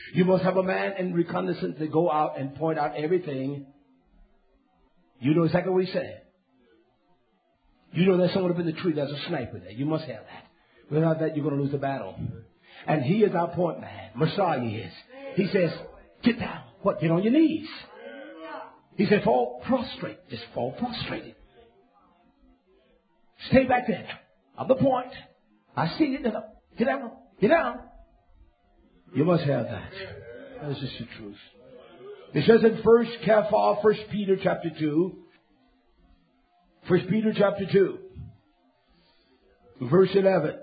You must have a man in reconnaissance to go out and point out everything. You know exactly what he said. You know there's someone up in the tree. There's a sniper there. You must have that. Without that, you're going to lose the battle. And he is our point man. Messiah is. He says, get down. What? Get on your knees. He said, fall prostrate. Just fall prostrated. Stay back there. I'm the point. I see you. Get down. Get down. You must have that. That's just the truth. It says in 1 Peter chapter 2. 1 Peter chapter 2. Verse 11.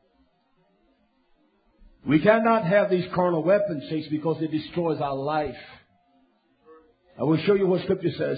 We cannot have these carnal weapons, saints, because it destroys our life. I will show you what Scripture says.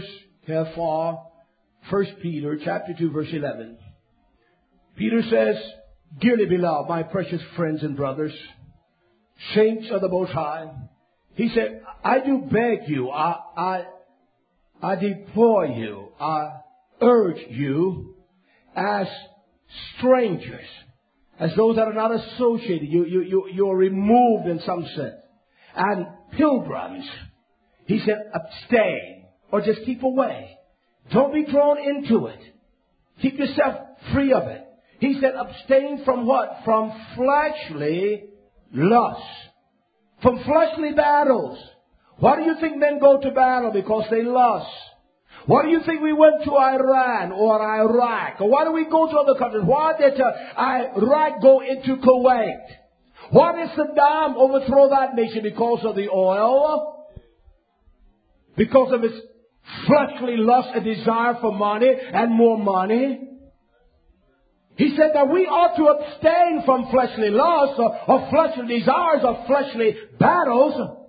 1 Peter chapter 2, verse 11. Peter says, dearly beloved, my precious friends and brothers, saints of the Most High. He said, I do beg you, I deplore you, I urge you as strangers, as those that are not associated. You're removed in some sense. And pilgrims. He said, abstain or just keep away. Don't be drawn into it. Keep yourself free of it. He said, abstain from what? From fleshly lust. From fleshly battles. Why do you think men go to battle? Because they lust. Why do you think we went to Iran or Iraq? Or why do we go to other countries? Why did Iraq go into Kuwait? Why did Saddam overthrow that nation? Because of the oil? Because of his fleshly lust and desire for money and more money? He said that we ought to abstain from fleshly lust or fleshly desires or fleshly battles,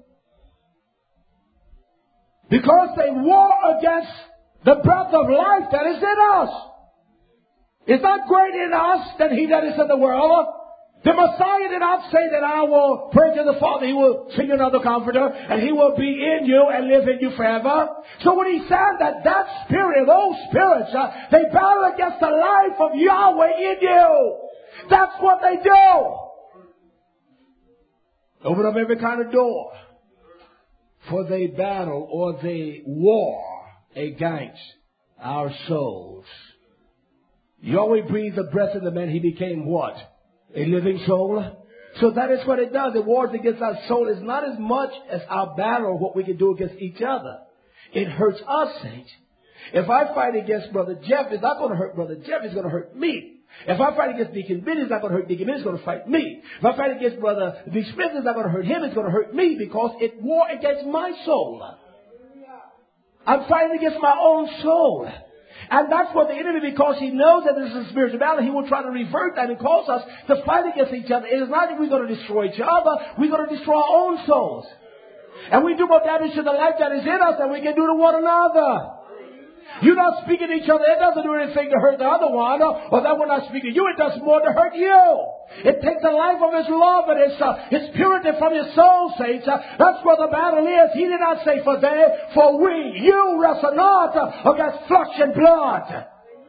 because they war against the breath of life that is in us. Is not greater in us than he that is in the world. The Messiah did not say that I will pray to the Father, he will send you another comforter, and he will be in you and live in you forever. So when he said that spirit, those spirits, they battle against the life of Yahweh in you. That's what they do. Open up every kind of door. For they battle or they war against our souls. Yahweh breathed the breath of the man, he became what? A living soul. So that is what it does. It wars against our soul. It's not as much as our battle or what we can do against each other. It hurts us, saints. If I fight against Brother Jeff, it's not going to hurt Brother Jeff. It's going to hurt me. If I fight against Deacon Benny, it's not going to hurt Deacon Benny. It's going to fight me. If I fight against Brother D. Smith, it's not going to hurt him. It's going to hurt me because it war against my soul. I'm fighting against my own soul. And that's what the enemy, because he knows that this is a spiritual battle, he will try to revert that and cause us to fight against each other. It is not that we're going to destroy each other. We're going to destroy our own souls. And we do more damage to the life that is in us than we can do to one another. You're not speaking to each other. It doesn't do anything to hurt the other one. Or that one not speaking to you. It does more to hurt you. It takes the life of his love and his purity from your soul, saints. That's where the battle is. He did not say for they, for we, you wrestle not against flesh and blood.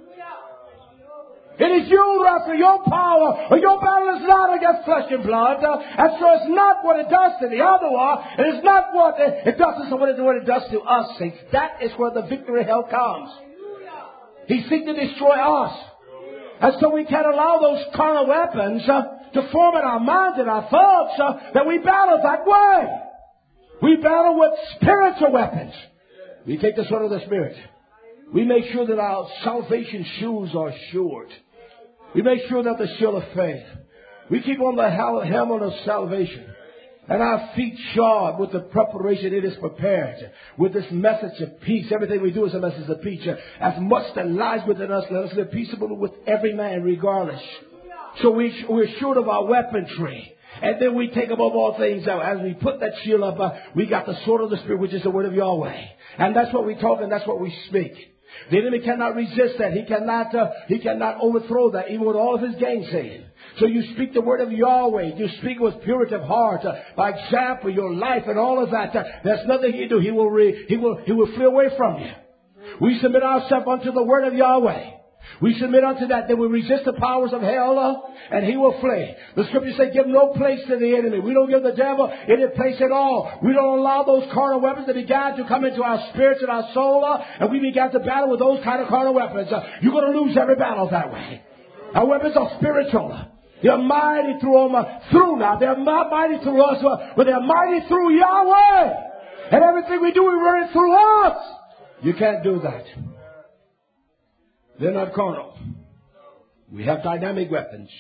It is you wrestle, your power, or your battle is not against flesh and blood. And so it's not what it does to the other one. It is not what it does to someone, it's what it does to us, saints. That is where the victory hell comes. He seeks to destroy us. And so we can't allow those carnal weapons to form in our minds and our thoughts that we battle that way. We battle with spiritual weapons. We take the sword of the Spirit. We make sure that our salvation shoes are short. We make sure that the shield of faith. We keep on the helmet of salvation. And our feet shod with the preparation it is prepared. With this message of peace. Everything we do is a message of peace. As much that lies within us, let us live peaceable with every man regardless. So we're short of our weaponry. And then we take above all things out. As we put that shield up, we got the sword of the Spirit, which is the word of Yahweh. And that's what we talk and that's what we speak. The enemy cannot resist that. He cannot overthrow that, even with all of his gainsaying. So you speak the word of Yahweh. You speak with purity of heart. By example, your life and all of that. There's nothing he can do. He will flee away from you. We submit ourselves unto the word of Yahweh. We submit unto that. Then we resist the powers of hell, and he will flee. The scriptures say give no place to the enemy. We don't give the devil any place at all. We don't allow those carnal weapons that began to come into our spirits and our soul, and we began to battle with those kind of carnal weapons. You're going to lose every battle that way. Our weapons are spiritual. They're mighty through now. They're not mighty through us, but they're mighty through Yahweh. And everything we do, we run it through us. You can't do that. They're not carnal. We have dynamic weapons.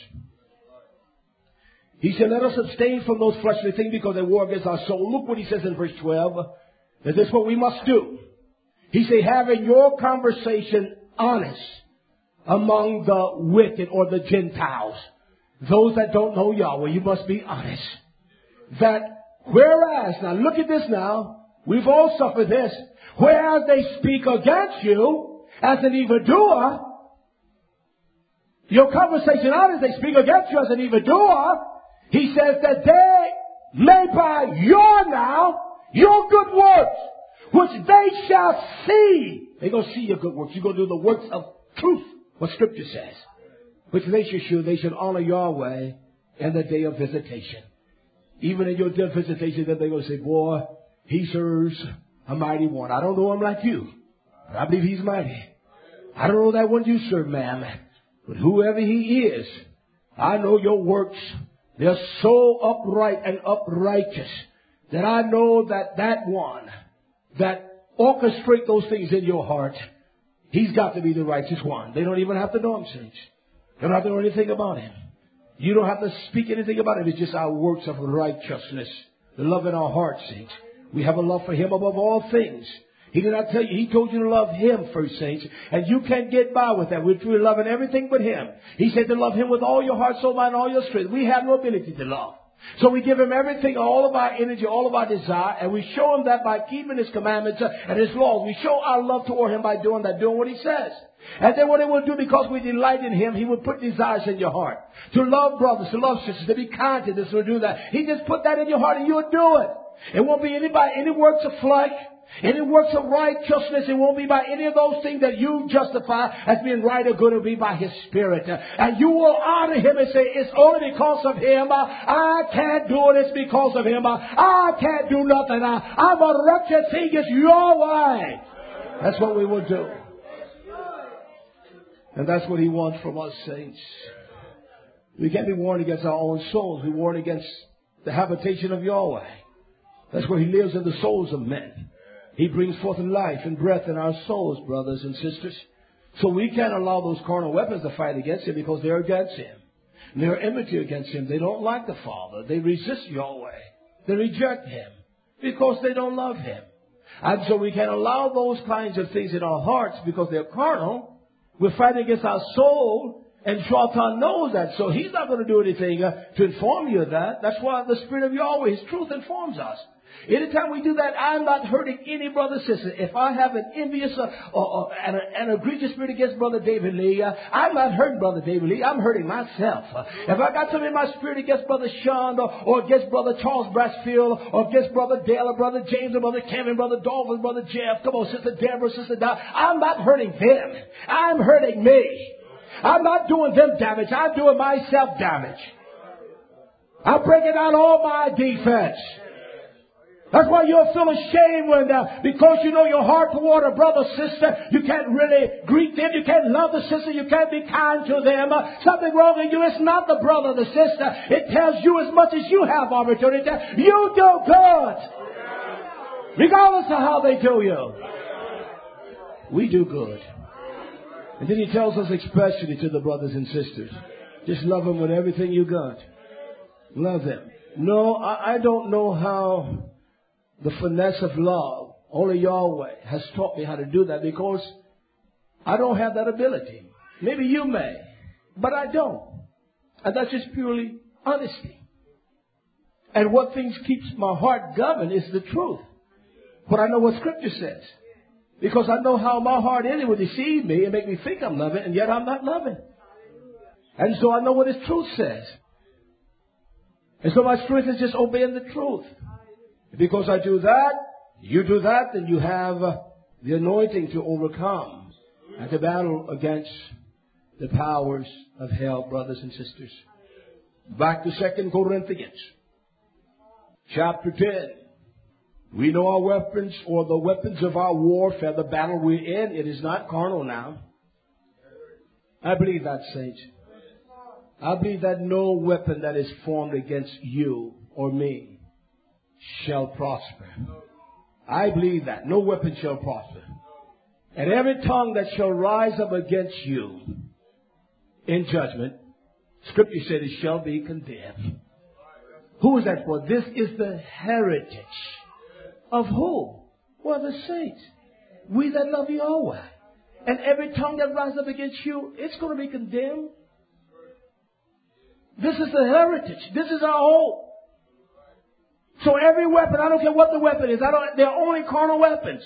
He said, let us abstain from those fleshly things because they war against our soul. Look what he says in verse 12. That this is what we must do. He said, having your conversation honest among the wicked or the Gentiles. Those that don't know Yahweh, you must be honest. That whereas, now look at this now, we've all suffered this. Whereas they speak against you as an evildoer, your conversation honest, they speak against you as an evildoer. He says that they may by your good works, which they shall see. They're going to see your good works. You're going to do the works of truth, what Scripture says. Which they should honor Yahweh in the day of visitation. Even in your day of visitation, then they're going to say, boy, he serves a mighty one. I don't know him like you, but I believe he's mighty. I don't know that one you serve, ma'am, but whoever he is, I know your works. They're so upright and uprighteous that I know that one that orchestrate those things in your heart, he's got to be the righteous one. They don't even have to know him, saints. They don't have to know anything about him. You don't have to speak anything about him. It's just our works of righteousness. The love in our hearts, saints. We have a love for him above all things. He did not tell you. He told you to love him first, saints. And you can't get by with that. We're truly loving everything but him. He said to love him with all your heart, soul, mind, all your strength. We have no ability to love. So we give him everything, all of our energy, all of our desire, and we show him that by keeping his commandments and his laws. We show our love toward him by doing that, doing what he says. And then what it will do, because we delight in him, he will put desires in your heart. To love brothers, to love sisters, to be kind to this, to do that. He just put that in your heart and you'll do it. It won't be any works of flesh, any works of righteousness. It won't be by any of those things that you justify as being right or good. It'll be by his Spirit. And you will honor him and say, it's only because of him. I can't do it. It's because of him. I can't do nothing. I'm a wretched thing. It's your way. That's what we will do. And that's what he wants from us, saints. We can't be warned against our own souls. We warn against the habitation of Yahweh. That's where he lives in the souls of men. He brings forth life and breath in our souls, brothers and sisters. So we can't allow those carnal weapons to fight against him because they're against him. And they're enmity against him. They don't like the Father. They resist Yahweh. They reject him because they don't love him. And so we can't allow those kinds of things in our hearts because they're carnal. We're fighting against our soul, and Shaitan knows that. So he's not going to do anything to inform you of that. That's why the Spirit of Yahweh, his truth, informs us. Anytime we do that, I'm not hurting any brother or sister. If I have an envious an egregious spirit against Brother David Lee, I'm not hurting Brother David Lee. I'm hurting myself. If I got something in my spirit against Brother Sean or against Brother Charles Brassfield or against Brother Dale or Brother James or Brother Kevin, Brother Dolphin, Brother Jeff, come on, Sister Deborah, Sister Dow, I'm not hurting them. I'm hurting me. I'm not doing them damage. I'm doing myself damage. I'm breaking down all my defense. That's why you'll feel ashamed when, because you know your heart toward a brother, sister, you can't really greet them, you can't love the sister, you can't be kind to them. Something wrong in you. It's not the brother, the sister. It tells you as much as you have opportunity. You do good, regardless of how they do you. We do good. And then he tells us especially to the brothers and sisters, just love them with everything you got. Love them. No, I don't know how the finesse of love. Only Yahweh has taught me how to do that because I don't have that ability. Maybe you may, but I don't. And that's just purely honesty. And what things keeps my heart governed is the truth. But I know what Scripture says. Because I know how my heart is. It will deceive me and make me think I'm loving, and yet I'm not loving. And so I know what His truth says. And so my strength is just obeying the truth. Because I do that, you do that, then you have the anointing to overcome and to battle against The powers of hell, brothers and sisters. Back to 2 Corinthians. Chapter 10. We know our weapons, or the weapons of our warfare, the battle we're in. It is not carnal now. I believe that, saints. I believe that no weapon that is formed against you or me shall prosper. I believe that. No weapon shall prosper. And every tongue that shall rise up against you in judgment, Scripture said it shall be condemned. Who is that for? This is the heritage of who? Well, the saints. We that love Yahweh. And every tongue that rises up against you, it's going to be condemned. This is the heritage. This is our hope. So every weapon, I don't care what the weapon is, they're only carnal weapons.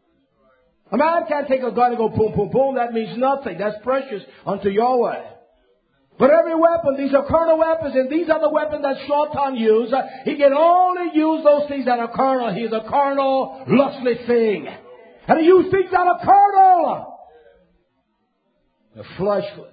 A man can't take a gun and go boom, boom, boom. That means nothing. That's precious unto Yahweh. But every weapon, these are carnal weapons, and these are the weapons that Satan used. He can only use those things that are carnal. He is a carnal, lustly thing. And he used things that are carnal. The fleshly.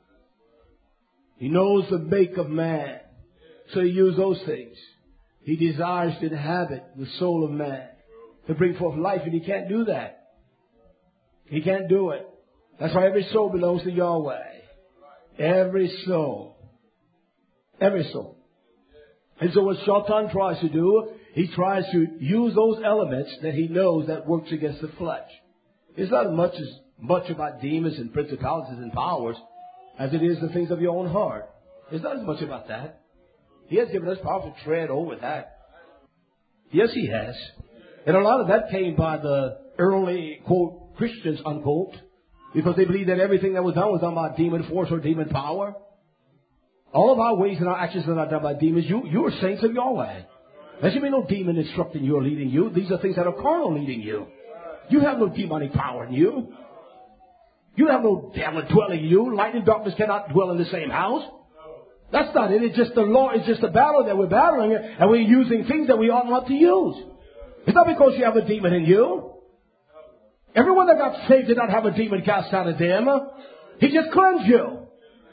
He knows the make of man. So he used those things. He desires to inhabit the soul of man, to bring forth life, and he can't do that. He can't do it. That's why every soul belongs to Yahweh. Every soul. Every soul. And so what Satan tries to do, he tries to use those elements that he knows that works against the flesh. It's not much about demons and principalities and powers as it is the things of your own heart. It's not as much about that. He has given us power to tread over that. Yes, he has. And a lot of that came by the early, quote, Christians, unquote, because they believed that everything that was done by demon force or demon power. All of our ways and our actions are not done by demons. You are saints of Yahweh. There should be no demon instructing you or leading you. These are things that are carnal leading you. You have no demonic power in you. You have no devil dwelling in you. Light and darkness cannot dwell in the same house. That's not it. It's just the law. It's just a battle that we're battling, and we're using things that we ought not to use. It's not because you have a demon in you. Everyone that got saved did not have a demon cast out of them. He just cleansed you.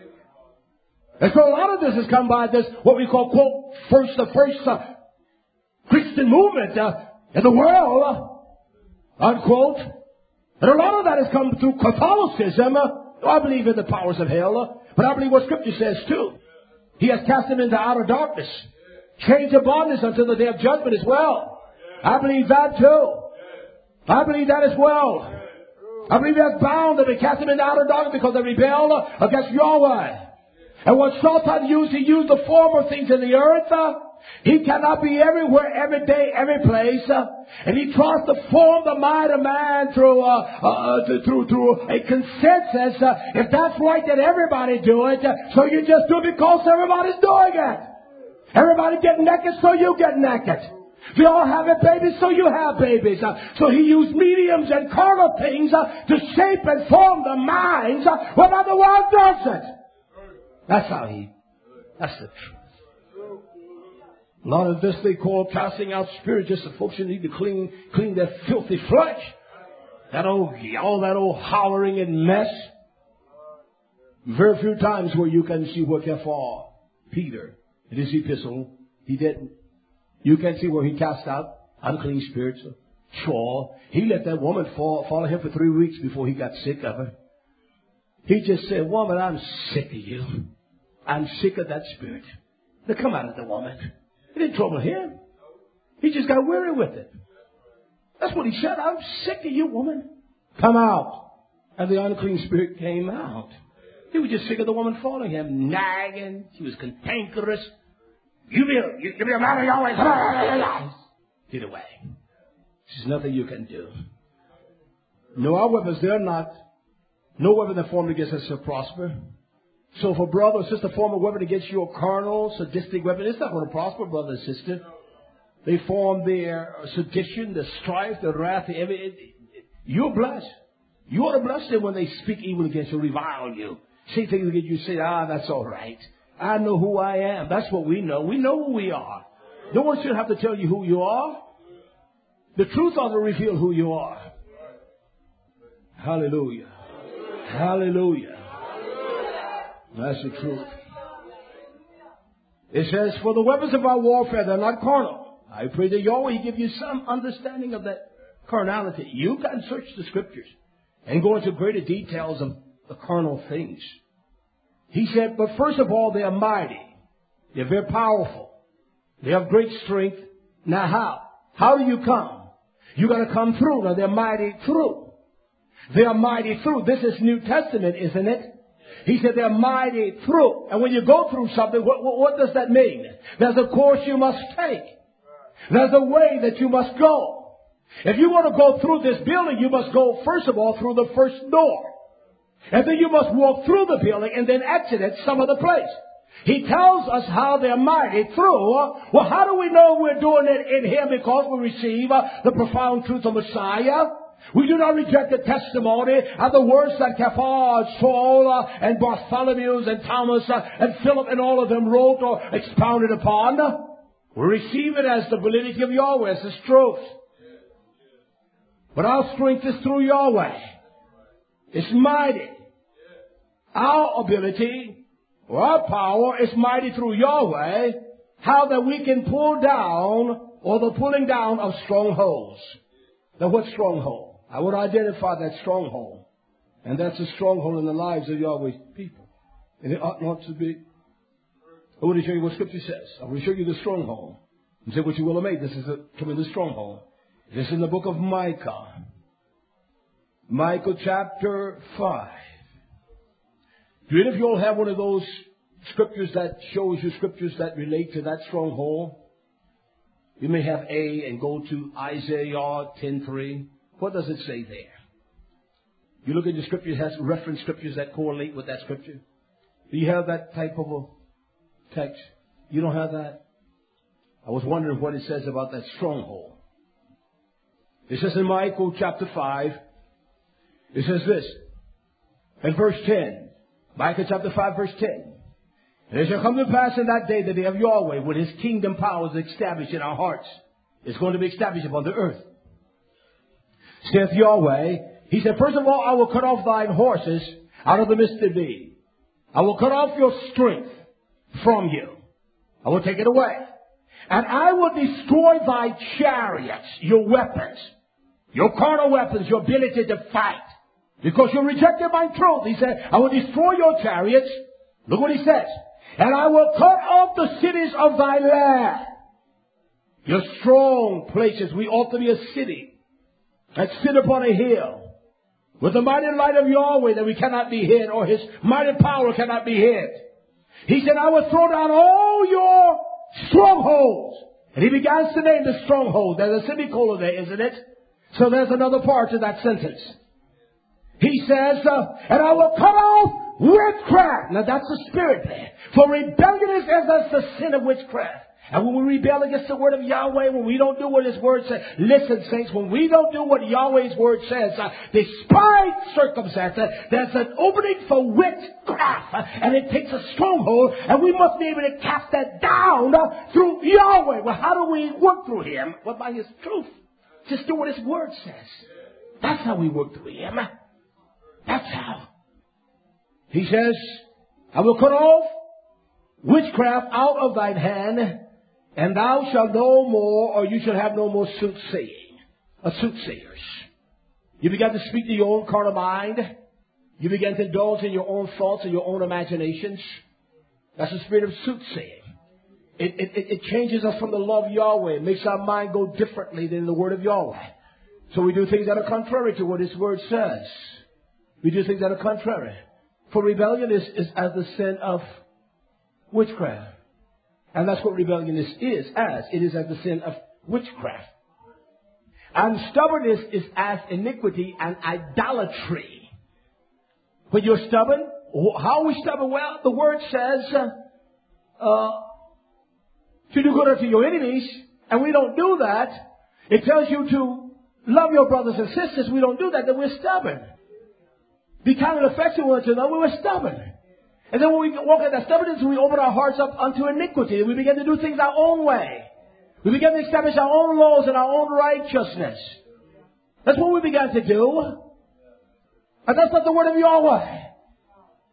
And so a lot of this has come by this, what we call, quote, the first Christian movement in the world, unquote. And a lot of that has come through Catholicism. I believe in the powers of hell, but I believe what Scripture says too. He has cast them into outer darkness, chains of bondage until the day of judgment as well. I believe that too. I believe that as well. I believe he has bound them and cast them into outer darkness because they rebelled against Yahweh. And what Satan used, he used the former things in the earth. He cannot be everywhere, every day, every place. And he tries to form the mind of man through a consensus. If that's right, then everybody do it. So you just do it because everybody's doing it. Everybody get naked, so you get naked. We all have babies, so you have babies. So he used mediums and carnal things to shape and form the minds whether the world does it. That's that's the truth. A lot of this they call casting out spirits, just the folks who need to clean their filthy flesh. All that old hollering and mess. Very few times where you can see what for Peter in his epistle, he didn't. You can see where he cast out unclean spirits. Sure. He let that woman follow him for 3 weeks before he got sick of her. He just said, woman, I'm sick of you. I'm sick of that spirit. Now come out of the woman. It didn't trouble him. He just got weary with it. That's what he said. I'm sick of you, woman. Come out. And the unclean spirit came out. He was just sick of the woman following him, nagging. She was cantankerous. You be a man of Yahweh. Get away. There's nothing you can do. No, our weapons, no weapon that formed against us shall prosper. So if a brother or sister form a weapon against you, a carnal, sadistic weapon, it's not going to prosper, brother and sister. They form their sedition, the strife, the wrath, you're blessed. You ought to bless them when they speak evil against you, revile you. Say things against you, say, that's all right. I know who I am. That's what we know. We know who we are. No one should have to tell you who you are. The truth ought to reveal who you are. Hallelujah. Hallelujah. That's the truth. It says, for the weapons of our warfare, they're not carnal. I pray that Yahweh give you some understanding of that carnality. You can search the scriptures and go into greater details of the carnal things. He said, but first of all, they are mighty. They're very powerful. They have great strength. Now how? How do you come? You got to come through. Now they're mighty through. They are mighty through. This is New Testament, isn't it? He said they're mighty through. And when you go through something, what does that mean? There's a course you must take. There's a way that you must go. If you want to go through this building, you must go, first of all, through the first door. And then you must walk through the building and then exit it some other place. He tells us how they're mighty through. Well, how do we know we're doing it in Him? Because we receive the profound truth of Messiah. We do not reject the testimony and the words that Cephas, Saul, and Bartholomew, and Thomas, and Philip, and all of them wrote or expounded upon. We receive it as the validity of Yahweh, as His truth. But our strength is through Yahweh. It's mighty. Our ability, or our power, is mighty through Yahweh. How that we can pull down, or the pulling down of strongholds. Now what stronghold? I would identify that stronghold. And that's a stronghold in the lives of Yahweh's people. And it ought not to be. I want to show you what Scripture says. I will show you the stronghold. And say what you will have made. This is a tremendous stronghold. This is in the book of Micah. Micah chapter 5. Do any of you all have one of those scriptures that shows you scriptures that relate to that stronghold? You may have A and go to Isaiah 10:3. What does it say there? You look at the scripture, it has reference scriptures that correlate with that scripture. Do you have that type of a text? You don't have that? I was wondering what it says about that stronghold. It says in Micah chapter 5, it says this, in verse 10, Micah chapter 5 verse 10. And it shall come to pass in that day, the day of Yahweh, when His kingdom power is established in our hearts. It's going to be established upon the earth. Saith Yahweh, He said, first of all, I will cut off thine horses out of the midst of thee. I will cut off your strength from you. I will take it away. And I will destroy thy chariots, your weapons, your carnal weapons, your ability to fight. Because you rejected my truth. He said, I will destroy your chariots. Look what He says. And I will cut off the cities of thy land. Your strong places. We ought to be a city that sit upon a hill with the mighty light of Yahweh that we cannot be hid, or His mighty power cannot be hid. He said, I will throw down all your strongholds. And He begins to name the stronghold. There's a semicolon there, isn't it? So there's another part to that sentence. He says, and I will cut off witchcraft. Now that's the spirit there. For rebellion is as the sin of witchcraft. And when we rebel against the word of Yahweh, when we don't do what His word says, listen, saints, when we don't do what Yahweh's word says, despite circumstances, there's an opening for witchcraft, and it takes a stronghold, and we must be able to cast that down through Yahweh. Well, how do we work through Him? Well, by His truth. Just do what His word says. That's how we work through Him. That's how. He says, I will cut off witchcraft out of thine hand, and thou shalt no more, or you shall have no more soothsaying, or soothsayers. You begin to speak to your own carnal mind. You begin to indulge in your own thoughts and your own imaginations. That's the spirit of soothsaying. It changes us from the law of Yahweh. It makes our mind go differently than the word of Yahweh. So we do things that are contrary to what His word says. We do things that are contrary. For rebellion is as the sin of witchcraft. And that's what rebellion is as. It is as the sin of witchcraft. And stubbornness is as iniquity and idolatry. When you're stubborn, how are we stubborn? Well, the word says to do good unto your enemies, and we don't do that. It tells you to love your brothers and sisters. We don't do that, then we're stubborn. Be kind and affectionate one to another, we're stubborn. And then when we walk in that stubbornness, we open our hearts up unto iniquity. And we begin to do things our own way. We begin to establish our own laws and our own righteousness. That's what we began to do. And that's not the word of Yahweh.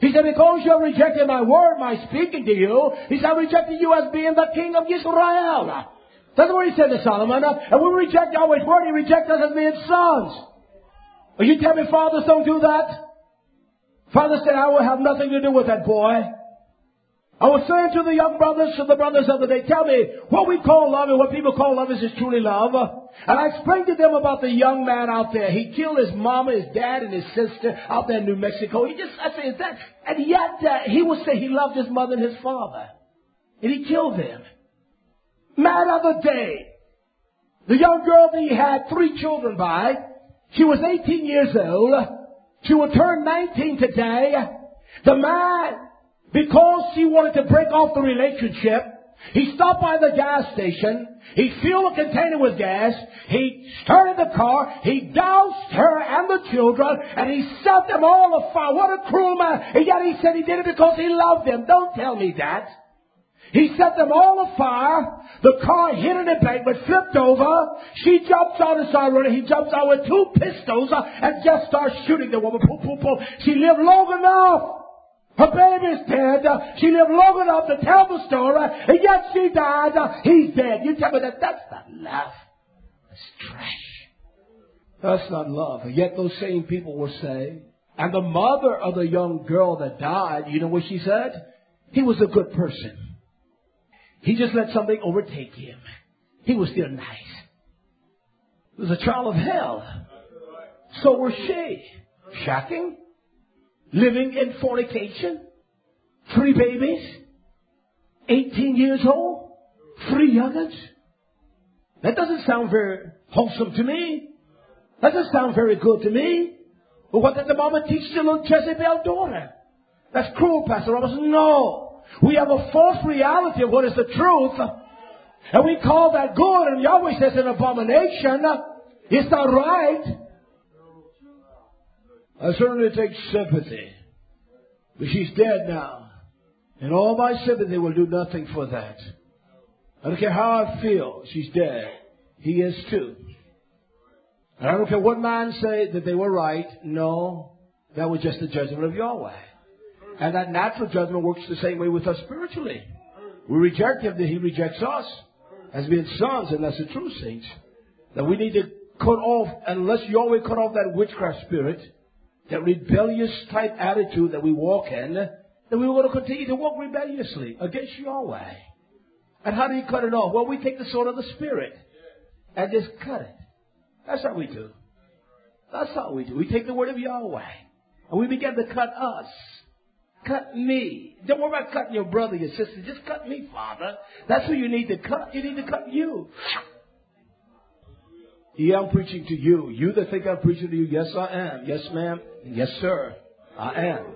He said, because you have rejected my word, my speaking to you, he said, I rejected you as being the king of Israel. That's what he said to Solomon. And when we reject Yahweh's word, he rejects us as being sons. Well, you tell me fathers don't do that? Father said, I will have nothing to do with that boy. I was saying to the young brothers, to the brothers of the day, tell me what we call love and what people call love is truly love. And I explained to them about the young man out there. He killed his mama, his dad, and his sister out there in New Mexico. I said, is that? And yet he would say he loved his mother and his father. And he killed them. Man of the day. The young girl that he had 3 children by, she was 18 years old. She will turn 19 today. The man, because she wanted to break off the relationship, he stopped by the gas station. He filled a container with gas. He started the car. He doused her and the children, and he set them all afire. What a cruel man. And yet he said he did it because he loved them. Don't tell me that. He set them all afire. The car hit an embankment, flipped over. She jumps out and started running. He jumps out with 2 pistols and just starts shooting the woman. Boom, boom, boom. She lived long enough. Her baby's dead. She lived long enough to tell the story. And yet she died. He's dead. You tell me that that's not love. That's trash. That's not love. And yet those same people will say, and the mother of the young girl that died, you know what she said? He was a good person. He just let something overtake him. He was still nice. It was a trial of hell. So was she. Shocking. Living in fornication. 3 babies. 18 years old. 3 young'uns. That doesn't sound very wholesome to me. That doesn't sound very good to me. But what did the mama teach the little Jezebel daughter? That's cruel, Pastor Robinson. No. We have a false reality of what is the truth. And we call that good. And Yahweh says an abomination. It's not right. I certainly take sympathy. But she's dead now. And all my sympathy will do nothing for that. I don't care how I feel. She's dead. He is too. And I don't care what man say that they were right. No. That was just the judgment of Yahweh. And that natural judgment works the same way with us spiritually. We reject him, that he rejects us as being sons, and that's the true saints. That we need to cut off, unless Yahweh cut off that witchcraft spirit, that rebellious type attitude that we walk in, then we want to continue to walk rebelliously against Yahweh. And how do you cut it off? Well, we take the sword of the Spirit and just cut it. That's how we do. That's how we do. We take the word of Yahweh and we begin to cut us. Cut me. Don't worry about cutting your brother, your sister. Just cut me, Father. That's who you need to cut. You need to cut you. Yeah, I'm preaching to you. You that think I'm preaching to you, yes, I am. Yes, ma'am. Yes, sir. I am.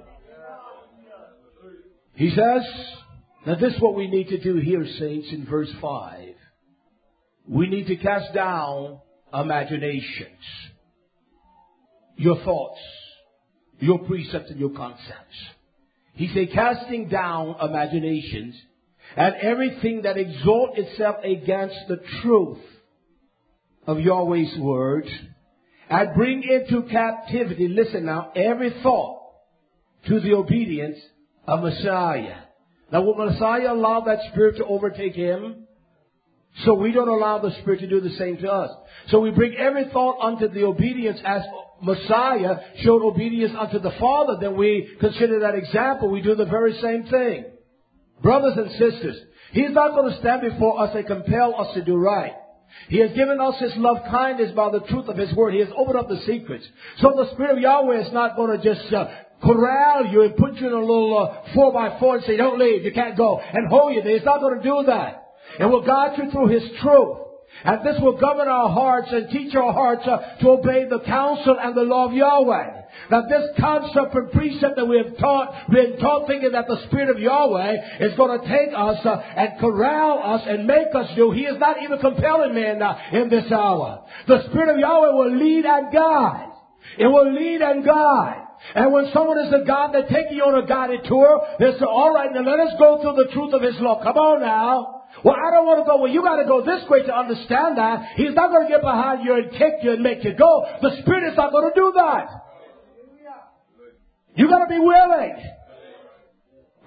He says, now this is what we need to do here, saints, in verse 5. We need to cast down imaginations. Your thoughts, your precepts, and your concepts. He said, casting down imaginations and everything that exalts itself against the truth of Yahweh's word, and bring into captivity, listen now, every thought to the obedience of Messiah. Now, will Messiah allow that spirit to overtake him? So we don't allow the Spirit to do the same to us. So we bring every thought unto the obedience as Messiah showed obedience unto the Father. Then we consider that example. We do the very same thing. Brothers and sisters, He's not going to stand before us and compel us to do right. He has given us His love kindness by the truth of His word. He has opened up the secrets. So the Spirit of Yahweh is not going to just corral you and put you in a little 4x4 and say, don't leave, you can't go, and hold you there. He's not going to do that. It will guide you through His truth. And this will govern our hearts and teach our hearts to obey the counsel and the law of Yahweh. Now this concept and precept that we have been taught thinking that the Spirit of Yahweh is going to take us and corral us and make us do. He is not even compelling men in this hour. The Spirit of Yahweh will lead and guide. It will lead and guide. And when someone is a God that takes you on a guided tour, they say, all right, now let us go through the truth of His law. Come on now. Well, I don't want to go. Well, you got to go this way to understand that. He's not going to get behind you and kick you and make you go. The Spirit is not going to do that. You got to be willing.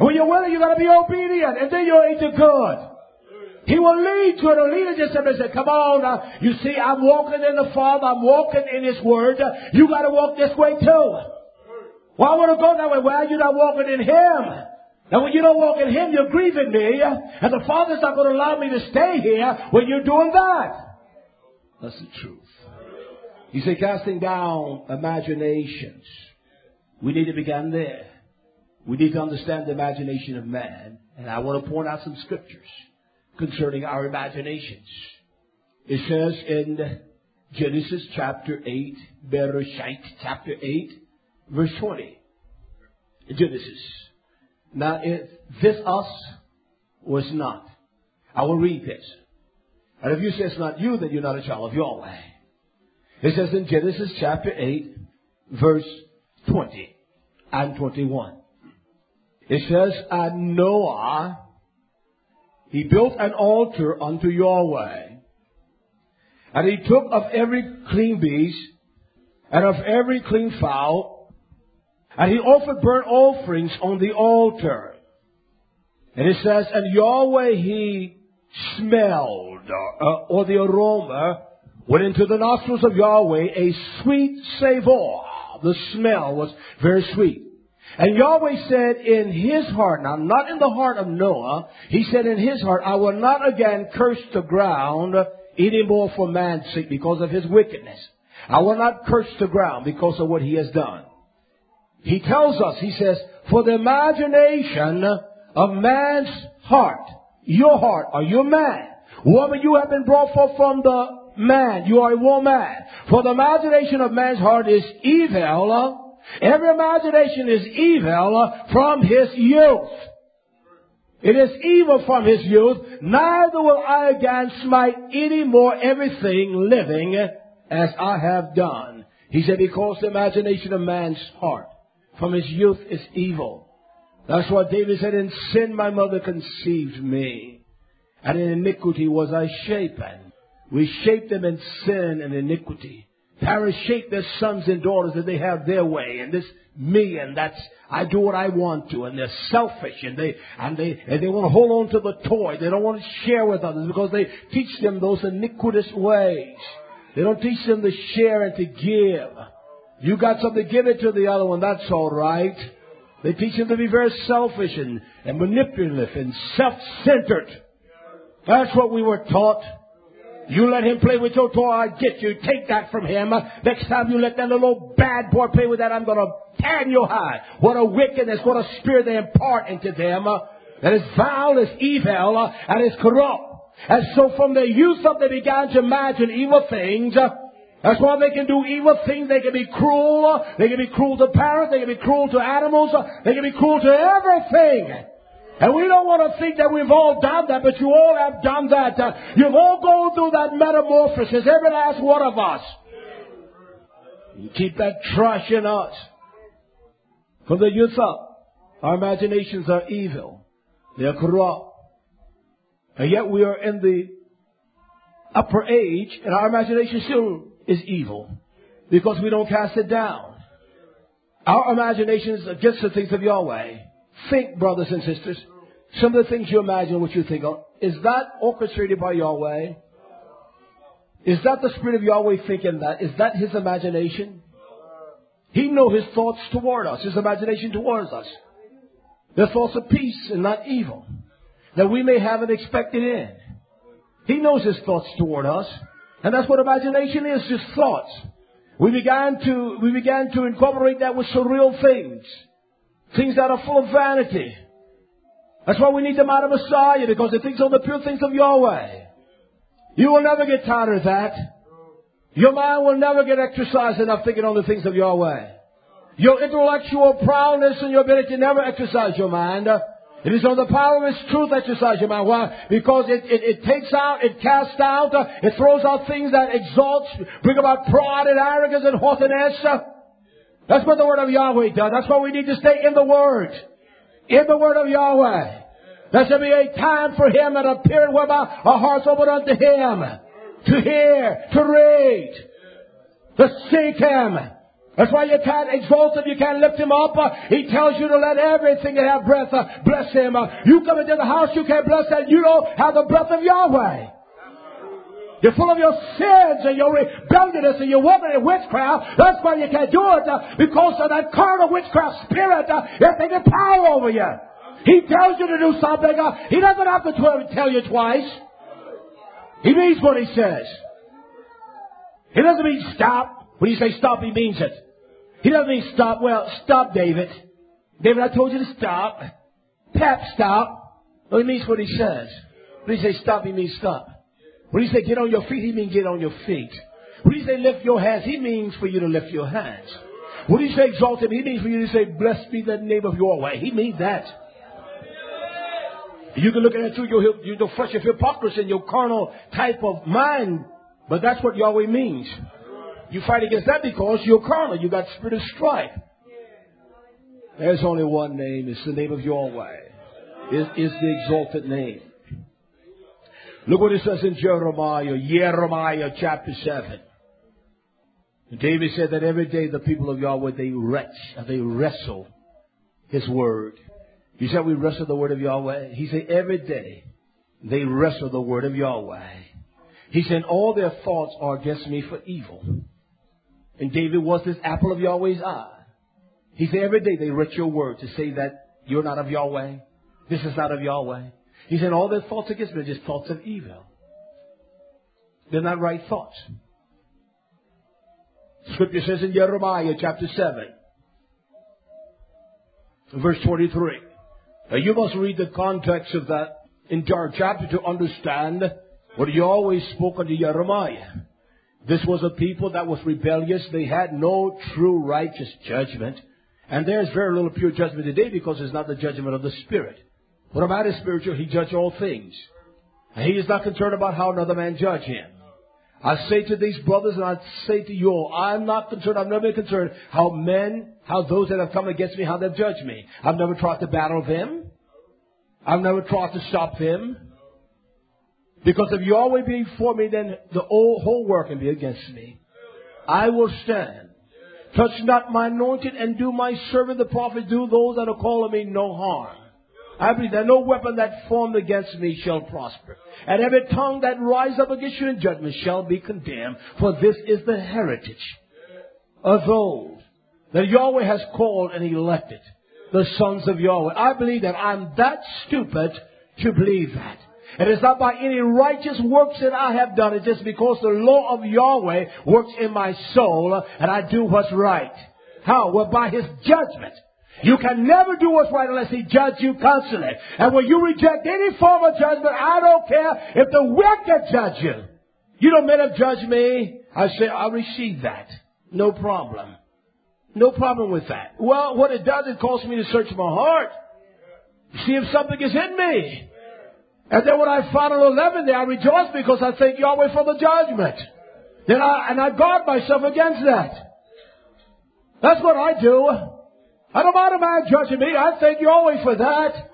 And when you're willing, you got to be obedient. And then you'll eat the good. He will lead to it. The leader just simply said, come on now. You see, I'm walking in the Father. I'm walking in His Word. You got to walk this way too. Well, I want to go that way. Well, you're not walking in Him. And when you don't walk in Him, you're grieving me. And the Father's not going to allow me to stay here when you're doing that. That's the truth. He said, casting down imaginations. We need to begin there. We need to understand the imagination of man. And I want to point out some scriptures concerning our imaginations. It says in Genesis chapter 8, Bereshit chapter 8, verse 20. Genesis. Now, if this us was not, I will read this. And if you say it's not you, then you're not a child of Yahweh. It says in Genesis chapter 8, verse 20 and 21. It says, and Noah, he built an altar unto Yahweh. And he took of every clean beast and of every clean fowl, and he offered burnt offerings on the altar. And it says, and Yahweh he smelled, or the aroma went into the nostrils of Yahweh, a sweet savor. The smell was very sweet. And Yahweh said in his heart, now not in the heart of Noah, he said in his heart, I will not again curse the ground anymore for man's sake because of his wickedness. I will not curse the ground because of what he has done. He tells us, he says, for the imagination of man's heart, your heart, or your man. Woman, you have been brought forth from the man. You are a woman. For the imagination of man's heart is evil. Every imagination is evil from his youth. It is evil from his youth. Neither will I again smite any more everything living as I have done. He said, because the imagination of man's heart from his youth is evil. That's what David said, in sin my mother conceived me, and in iniquity was I shapen. We shape them in sin and iniquity. Parents shape their sons and daughters that they have their way, and this me, and that's I do what I want to, and they're selfish, and they want to hold on to the toy. They don't want to share with others because they teach them those iniquitous ways. They don't teach them to share and to give. You got something, give it to the other one. That's all right. They teach them to be very selfish and manipulative and self-centered. That's what we were taught. You let him play with your toy, I get you. Take that from him. Next time you let that little bad boy play with that, I'm going to tan your hide. What a wickedness, what a spirit they impart into them. That is vile, is evil, and is corrupt. And so from their youth up, they began to imagine evil things. That's why they can do evil things. They can be cruel. They can be cruel to parents. They can be cruel to animals. They can be cruel to everything. And we don't want to think that we've all done that, but you all have done that. You've all gone through that metamorphosis, every last one of us. You keep that trash in us. From the youth up, our imaginations are evil. They are corrupt. And yet we are in the upper age, and our imagination still is evil because we don't cast it down. Our imagination is against the things of Yahweh. Think, brothers and sisters, some of the things you imagine, what you think of, is that orchestrated by Yahweh? Is that the Spirit of Yahweh thinking that? Is that His imagination? He knows His thoughts toward us, His imagination towards us. They're thoughts of peace and not evil, that we may have an expected end. He knows His thoughts toward us. And that's what imagination is, just thoughts. We began to incorporate that with surreal things. Things that are full of vanity. That's why we need the mind of Messiah, because it thinks on the pure things of Yahweh. You will never get tired of that. Your mind will never get exercised enough thinking on the things of Yahweh. Your intellectual prowess and your ability to never exercise your mind. It is on the power of His truth exercise your mind. Why? Because it takes out, it casts out, it throws out things that exalt, bring about pride and arrogance and haughtiness. That's what the Word of Yahweh does. That's why we need to stay in the Word. In the Word of Yahweh. There should be a time for Him and a period whereby our hearts open unto Him. To hear, to read, to seek Him, That's why you can't exalt him, you can't lift him up. He tells you to let everything that have breath bless him. You come into the house, you can't bless that. You don't have the breath of Yahweh. You're full of your sins and your rebelliousness and you're walking in witchcraft. That's why you can't do it, because of that carnal witchcraft spirit is taking power over you. He tells you to do something. He doesn't have to tell you twice. He means what he says. He doesn't mean stop. When you say stop, he means it. He doesn't mean stop. Well, stop, David. David, I told you to stop. Pep, stop. No, he means what he says. When he say stop, he means stop. When he say get on your feet, he means get on your feet. When he say lift your hands, he means for you to lift your hands. When he say exalt him, he means for you to say blessed be the name of your way. He means that. You can look at it through your flesh of hypocrisy and your carnal type of mind, but that's what Yahweh means. You fight against that because you're carnal. You got spirit of strife. There's only one name. It's the name of Yahweh. It's the exalted name. Look what it says in Jeremiah chapter 7. David said that every day the people of Yahweh, they wrestle His word. You said we wrestle the word of Yahweh. He said every day they wrestle the word of Yahweh. He said all their thoughts are against me for evil. And David was this apple of Yahweh's eye. He said every day they read your word to say that you're not of Yahweh. This is not of Yahweh. He said all their thoughts against me are just thoughts of evil. They're not right thoughts. Scripture says in Jeremiah chapter 7, verse 23. Now you must read the context of that entire chapter to understand what Yahweh spoke unto Jeremiah. This was a people that was rebellious. They had no true righteous judgment. And there's very little pure judgment today because it's not the judgment of the Spirit. When a man is spiritual, he judges all things. And he is not concerned about how another man judge him. I say to these brothers and I say to you all, I'm not concerned, I've never been concerned how those that have come against me, how they've judged me. I've never tried to battle them. I've never tried to stop them. Because if Yahweh be for me, then the whole world can be against me. I will stand. Touch not my anointed and do my servant the prophet, do those that are calling me no harm. I believe that no weapon that formed against me shall prosper. And every tongue that rise up against you in judgment shall be condemned. For this is the heritage of those that Yahweh has called and elected, the sons of Yahweh. I believe that I'm that stupid to believe that. And it's not by any righteous works that I have done. It's just because the law of Yahweh works in my soul and I do what's right. How? Well, by His judgment. You can never do what's right unless He judges you constantly. And when you reject any form of judgment, I don't care if the wicked judge you. You don't men have judged me. I say, I'll receive that. No problem. No problem with that. Well, what it does, it causes me to search my heart. See if something is in me. And then when I find an 11 there, I rejoice because I thank Yahweh for the judgment. Then I guard myself against that. That's what I do. I don't mind a man judging me. I thank Yahweh for that.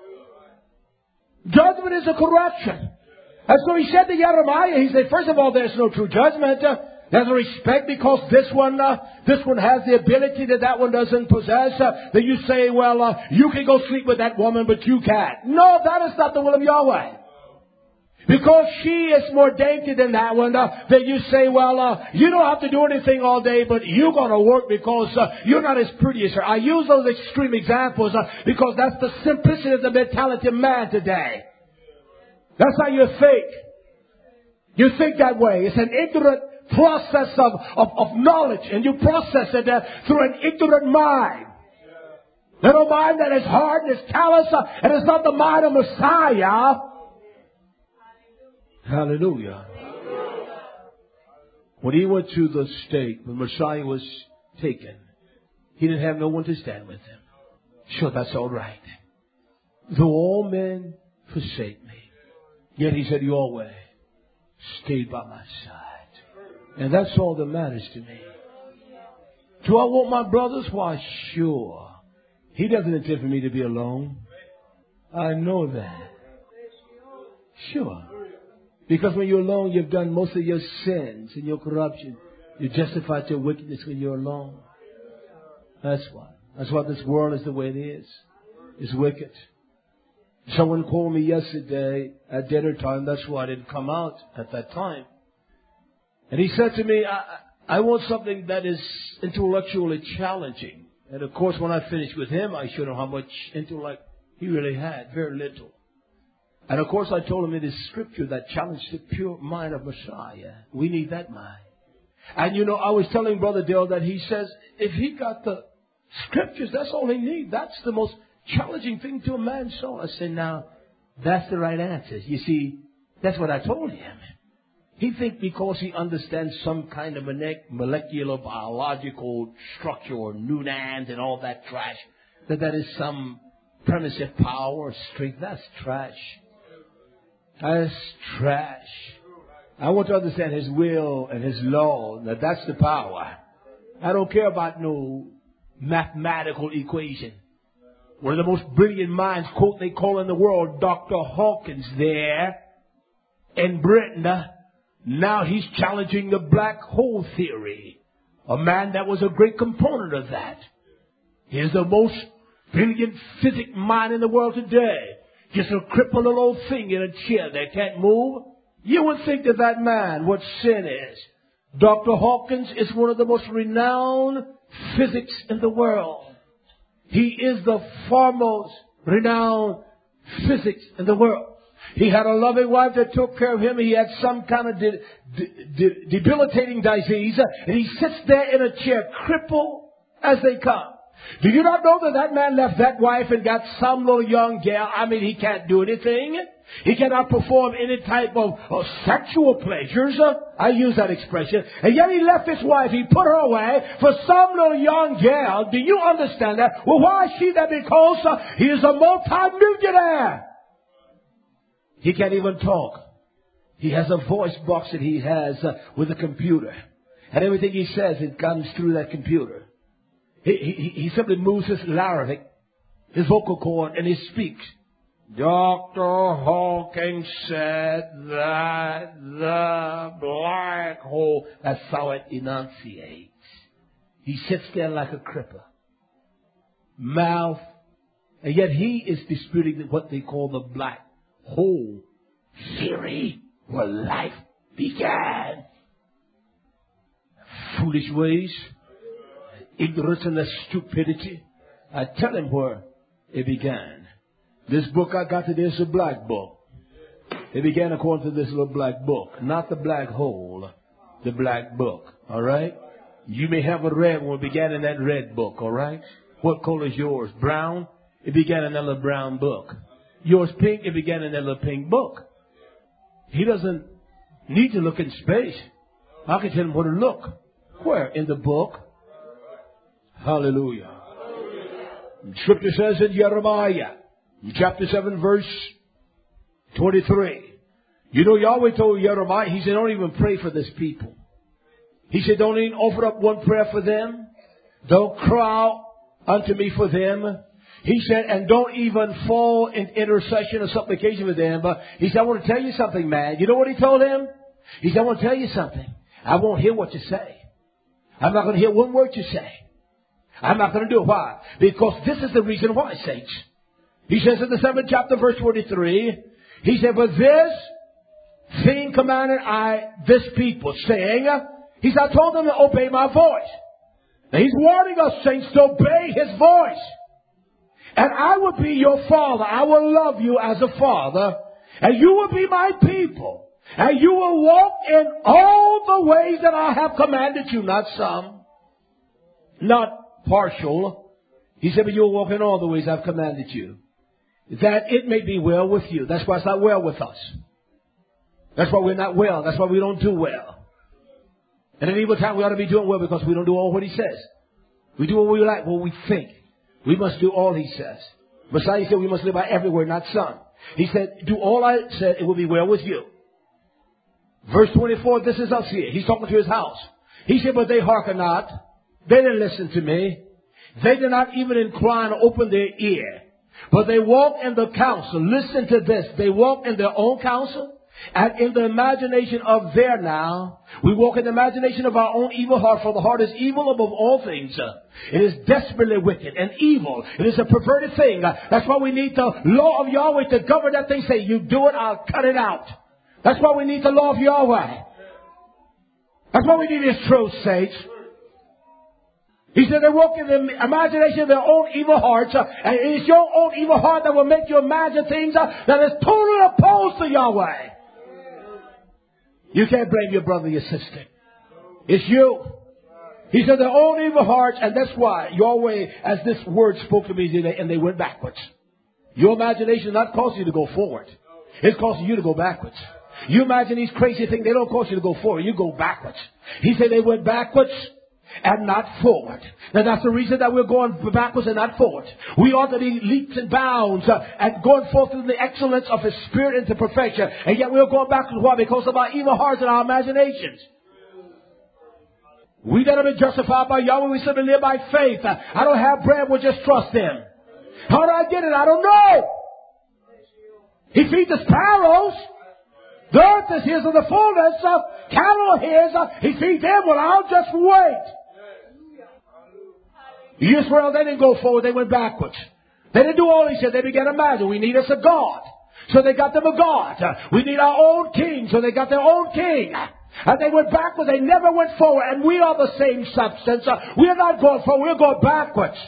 Judgment is a correction. And so he said to Jeremiah, he said, first of all, there's no true judgment. There's a respect because this one has the ability that one doesn't possess. Then you say, well, you can go sleep with that woman, but you can't. No, that is not the will of Yahweh. Because she is more dainty than that one, then you say, well, you don't have to do anything all day, but you're going to work because you're not as pretty as her. I use those extreme examples because that's the simplicity of the mentality of man today. That's how you think. You think that way. It's an ignorant process of knowledge, and you process it through an ignorant mind. Little mind that is hard and is callous, and it's not the mind of Messiah. Hallelujah. When he went to the stake, when Messiah was taken, he didn't have no one to stand with him. Sure, that's all right. Though all men forsake me, yet he said, Yahweh stayed by my side. And that's all that matters to me. Do I want my brothers? Why, sure. He doesn't intend for me to be alone. I know that. Sure. Because when you're alone, you've done most of your sins and your corruption. You justified your wickedness when you're alone. That's why. That's why this world is the way it is. It's wicked. Someone called me yesterday at dinner time. That's why I didn't come out at that time. And he said to me, I want something that is intellectually challenging. And of course, when I finished with him, I showed him how much intellect he really had. Very little. And of course, I told him it is scripture that challenged the pure mind of Messiah. We need that mind. And I was telling Brother Dale that he says, if he got the scriptures, that's all he needs. That's the most challenging thing to a man's soul. I said, now, that's the right answer. You see, that's what I told him. He thinks because he understands some kind of molecular biological structure or nunans and all that trash, that is some primitive power or strength. That's trash. That's trash. I want to understand His will and His law. That's the power. I don't care about no mathematical equation. One of the most brilliant minds, quote, they call in the world, Dr. Hawkins there in Britain. Now he's challenging the black hole theory. A man that was a great component of that. He's the most brilliant physics mind in the world today. Just a crippled little old thing in a chair that can't move. You would think that man, what sin is. Dr. Hawkins is one of the most renowned physics in the world. He is the foremost renowned physics in the world. He had a loving wife that took care of him. He had some kind of debilitating disease. And he sits there in a chair, crippled as they come. Do you not know that man left that wife and got some little young gal? I mean, he can't do anything. He cannot perform any type of sexual pleasures. I use that expression. And yet he left his wife. He put her away for some little young gal. Do you understand that? Well, why is she there? Because he is a multi-millionaire. He can't even talk. He has a voice box that he has with a computer. And everything he says, it comes through that computer. He simply moves his larynx, his vocal cord, and he speaks. Dr. Hawkins said that the black hole, that's how it enunciates. He sits there like a cripple. Mouth. And yet he is disputing what they call the black hole theory, where life began. Foolish ways, ignorance and stupidity. I tell him where it began. This book I got today is a black book. It began according to this little black book. Not the black hole, the black book. All right? You may have a red one. It began in that red book. All right? What color is yours? Brown? It began in that little brown book. Yours pink? It began in that little pink book. He doesn't need to look in space. I can tell him where to look. Where? In the book. Hallelujah. Scripture says in Jeremiah, chapter 7, verse 23. You know, Yahweh told Jeremiah, he said, don't even pray for this people. He said, don't even offer up one prayer for them. Don't cry out unto me for them. He said, and don't even fall in intercession or supplication with them. But he said, I want to tell you something, man. You know what he told him? He said, I want to tell you something. I won't hear what you say. I'm not going to hear one word you say. I'm not going to do it. Why? Because this is the reason why, saints. He says in the 7th chapter, verse 23, he said, but this thing commanded I this people, saying, he said, I told them to obey my voice. Now he's warning us, saints, to obey his voice. And I will be your father. I will love you as a father. And you will be my people. And you will walk in all the ways that I have commanded you. Not some. Not partial. He said, but you will walk in all the ways I've commanded you. That it may be well with you. That's why it's not well with us. That's why we're not well. That's why we don't do well. And at evil time we ought to be doing well because we don't do all what he says. We do what we like, what we think. We must do all he says. Messiah said we must live by every word, not some. He said, do all I said, it will be well with you. Verse 24, this is us here. He's talking to his house. He said, but they hearken not. They didn't listen to me. They did not even incline or open their ear. But they walk in the counsel. Listen to this. They walk in their own counsel. And in the imagination of there now, we walk in the imagination of our own evil heart, for the heart is evil above all things. It is desperately wicked and evil. It is a perverted thing. That's why we need the law of Yahweh to govern that thing. Say, you do it, I'll cut it out. That's why we need the law of Yahweh. That's why we need His truth, saints. He said they walk in the imagination of their own evil hearts. And it is your own evil heart that will make you imagine things that is totally opposed to Yahweh. You can't blame your brother, your sister. It's you. He said their own evil hearts, and that's why Yahweh, as this word spoke to me today, and they went backwards. Your imagination not causing you to go forward. It's causing you to go backwards. You imagine these crazy things, they don't cause you to go forward. You go backwards. He said they went backwards and not forward. Now that's the reason that we're going backwards and not forward. We ought to be leaps and bounds and going forth in the excellence of His Spirit into perfection. And yet we're going backwards. Why? Because of our evil hearts and our imaginations. We that have been justified by Yahweh, we simply live by faith. I don't have bread, we'll just trust Him. How do I get it? I don't know. He feeds the sparrows. The earth is His and the fullness. Cattle are His. He feeds them. Well, I'll just wait. Israel, they didn't go forward. They went backwards. They didn't do all He said. They began to imagine. We need us a God. So they got them a God. We need our own king. So they got their own king. And they went backwards. They never went forward. And we are the same substance. We are not going forward. We're going backwards.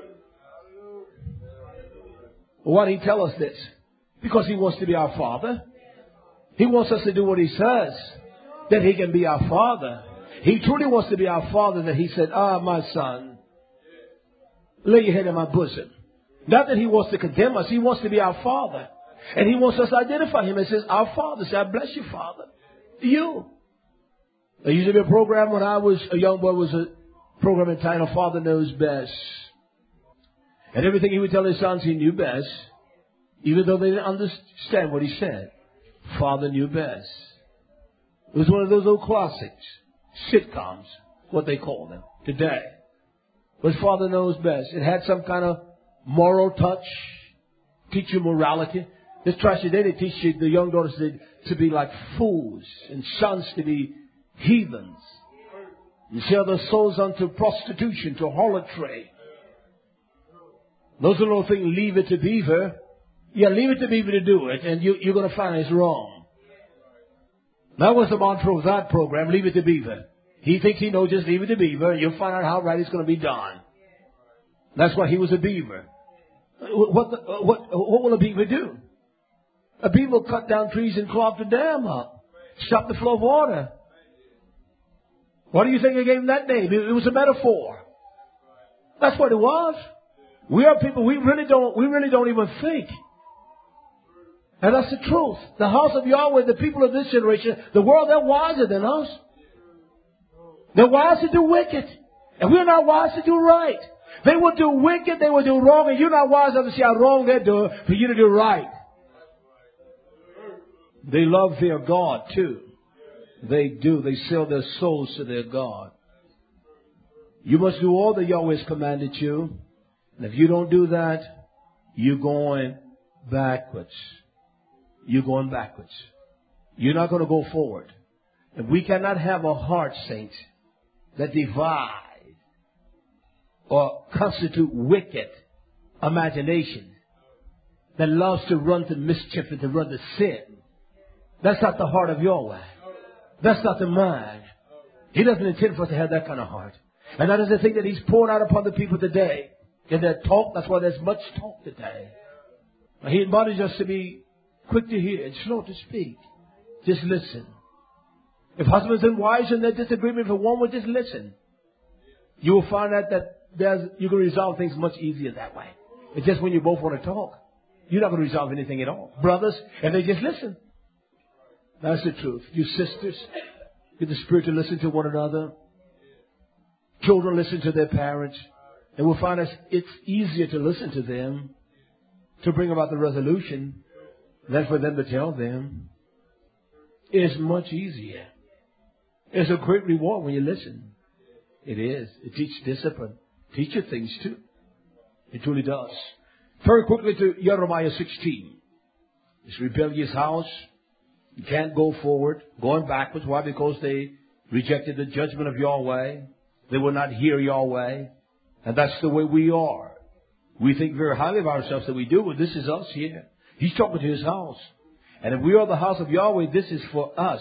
Why did He tell us this? Because He wants to be our Father. He wants us to do what He says, that He can be our Father. He truly wants to be our Father, that He said, my son, lay your head in my bosom. Not that He wants to condemn us. He wants to be our Father. And He wants us to identify Him and says, our Father. Say, I bless you, Father. You. There used to be a program when I was a young boy, was a program entitled Father Knows Best. And everything he would tell his sons he knew best, even though they didn't understand what he said. Father knew best. It was one of those old classics, sitcoms, what they call them today. But Father Knows Best. It had some kind of moral touch, teach you morality. This trash today, they teach you, the young daughters to be like fools and sons to be heathens. You sell their souls unto prostitution, to harlotry. Those little things, leave it to Beaver. Yeah, leave it to Beaver to do it, and you're going to find it's wrong. That was the mantra of that program, leave it to Beaver. He thinks he knows, just leave it to Beaver, and you'll find out how right it's going to be done. That's why he was a beaver. What will a beaver do? A beaver will cut down trees and clog the dam up. Stop the flow of water. Why do you think they gave him that name? It was a metaphor. That's what it was. We are people, we really don't even think. And that's the truth. The house of Yahweh, the people of this generation, the world, they're wiser than us. They're wise to do wicked. And we're not wise to do right. They will do wicked, they will do wrong, and you're not wise enough to see how wrong they're doing for you to do right. They love their God too. They do. They sell their souls to their God. You must do all that Yahweh has commanded you. And if you don't do that, you're going backwards. You're going backwards. You're not going to go forward. And we cannot have a heart, saints, that divide or constitute wicked imagination that loves to run to mischief and to run to sin. That's not the heart of Yahweh. That's not the mind. He doesn't intend for us to have that kind of heart. And that is the thing that He's poured out upon the people today. In their talk, that's why there's much talk today. He admonishes us to be quick to hear and slow to speak. Just listen. If husbands and wives in their disagreement, if one would just listen, you will find out that you can resolve things much easier that way. It's just when you both want to talk, you're not going to resolve anything at all. Brothers, and they just listen. That's the truth. You sisters, get the Spirit to listen to one another. Children listen to their parents. And we'll find it's easier to listen to them, to bring about the resolution, than for them to tell them. It's much easier. It's a great reward when you listen. It is. It teaches discipline. Teaches things too. It truly does. Very quickly to Jeremiah 16. This rebellious house. You can't go forward, going backwards. Why? Because they rejected the judgment of Yahweh. They will not hear Yahweh. And that's the way we are. We think very highly of ourselves that we do, but this is us here. He's talking to his house. And if we are the house of Yahweh, this is for us.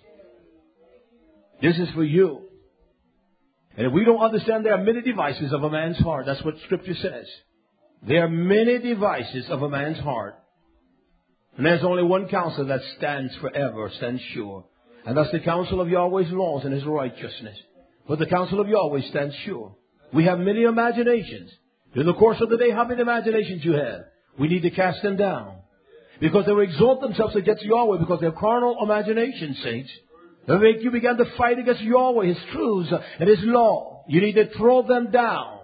This is for you. And if we don't understand, there are many devices of a man's heart. That's what Scripture says. There are many devices of a man's heart. And there's only one counsel that stands forever, stands sure. And that's the counsel of Yahweh's laws and His righteousness. But the counsel of Yahweh stands sure. We have many imaginations. In the course of the day, how many imaginations you have? We need to cast them down. Because they will exalt themselves against Yahweh because they're carnal imaginations, saints. They make you begin to fight against Yahweh, His truths, and His law. You need to throw them down.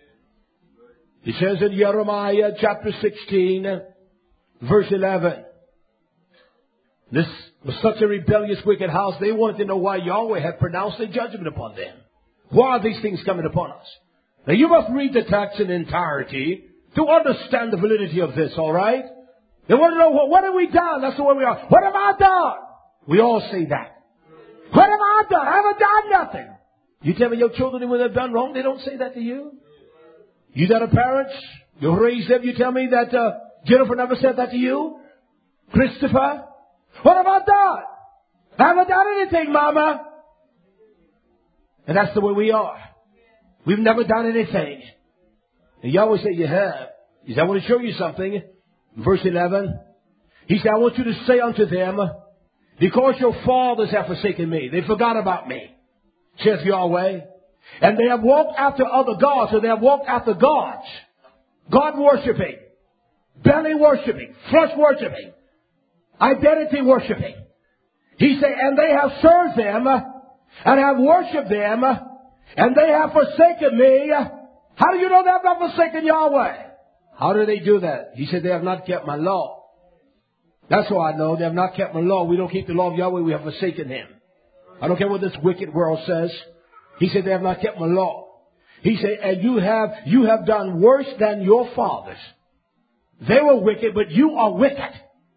It says in Jeremiah chapter 16, verse 11. This was such a rebellious, wicked house. They wanted to know why Yahweh had pronounced a judgment upon them. Why are these things coming upon us? Now you must read the text in entirety to understand the validity of this, all right? They want to know, what have we done? That's the way we are. What have I done? We all say that. What have I done? I haven't done nothing. You tell me your children when they've done wrong, they don't say that to you. You that are parents, you raised them, you tell me that Jennifer never said that to you? Christopher? What have I done? I haven't done anything, Mama. And that's the way we are. We've never done anything. And Yahweh said, you have. He said, I want to show you something. Verse 11. He said, I want you to say unto them, because your fathers have forsaken me. They forgot about me, says Yahweh. And they have walked after other gods. So they have walked after gods. God worshiping. Belly worshiping. Flesh worshiping. Identity worshiping. He said, and they have served them and have worshipped them and they have forsaken me. How do you know they have not forsaken Yahweh? How do they do that? He said, they have not kept my law. That's how I know they have not kept my law. We don't keep the law of Yahweh. We have forsaken Him. I don't care what this wicked world says. He said, they have not kept my law. He said, and you have done worse than your fathers. They were wicked, but you are wicked.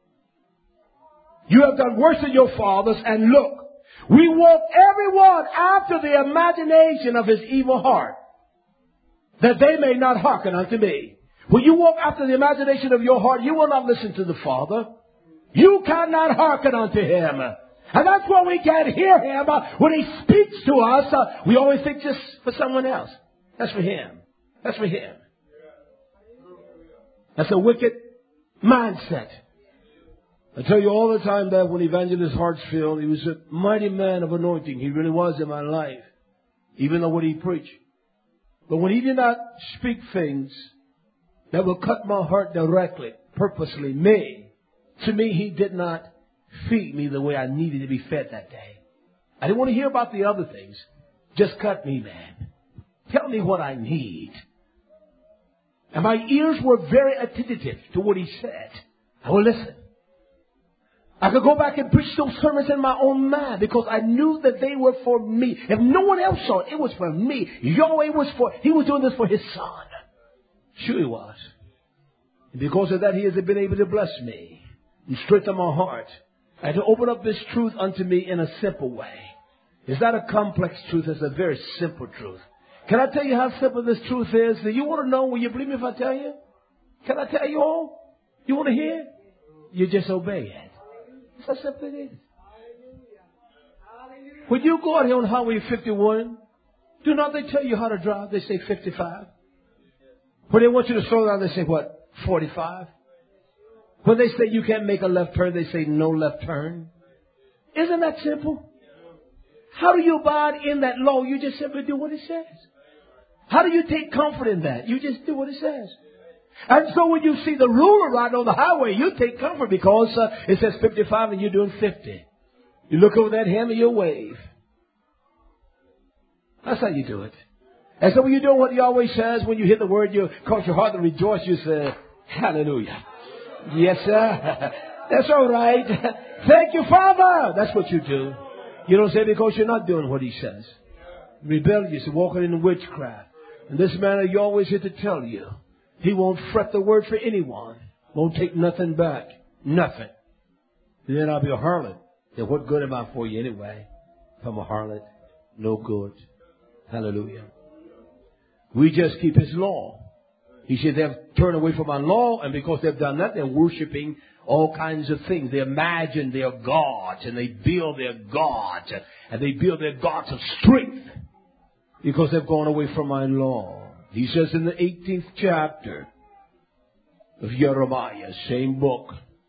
You have done worse than your fathers, and look, we walk everyone after the imagination of his evil heart, that they may not hearken unto me. When you walk after the imagination of your heart, you will not listen to the Father. You cannot hearken unto Him. And that's why we can't hear Him. When He speaks to us, we always think just for someone else. That's for Him. That's for Him. That's a wicked mindset. I tell you all the time that when Evangelist Hartsfield, he was a mighty man of anointing. He really was in my life, even though what he preached. But when he did not speak things that will cut my heart directly, purposely, to me, he did not feed me the way I needed to be fed that day. I didn't want to hear about the other things. Just cut me, man. Tell me what I need. And my ears were very attentive to what he said. I will listen. I could go back and preach those sermons in my own mind because I knew that they were for me. If no one else saw it, it was for me. Yahweh He was doing this for His Son. Sure He was. And because of that, He has been able to bless me and strengthen my heart and to open up this truth unto me in a simple way. It's not a complex truth. It's a very simple truth. Can I tell you how simple this truth is? Do you want to know? Will you believe me if I tell you? Can I tell you all? You want to hear? You just obey it. That's how simple it is. When you go out here on Highway 51, do not they tell you how to drive? They say 55. When they want you to slow down, they say what? 45. When they say you can't make a left turn, they say no left turn. Isn't that simple? How do you abide in that law? You just simply do what it says. How do you take comfort in that? You just do what it says. And so when you see the ruler riding on the highway, you take comfort because it says 55 and you're doing 50. You look over that him and you wave. That's how you do it. And so when you're doing what Yahweh says, when you hear the word, you cause your heart to rejoice, you say, hallelujah. Yes, sir. That's all right. Thank you, Father. That's what you do. You don't say because you're not doing what He says. Rebellious, walking in witchcraft. And this man Yahweh is here to tell you. He won't fret the word for anyone. Won't take nothing back. Nothing. And then I'll be a harlot. Then what good am I for you anyway? If I'm a harlot, no good. Hallelujah. We just keep His law. He said they've turned away from our law, and because they've done that, they're worshiping all kinds of things. They imagine their gods, and they build their gods, and they build their gods of strength because they've gone away from my law. He says in the 18th chapter of Jeremiah, same book,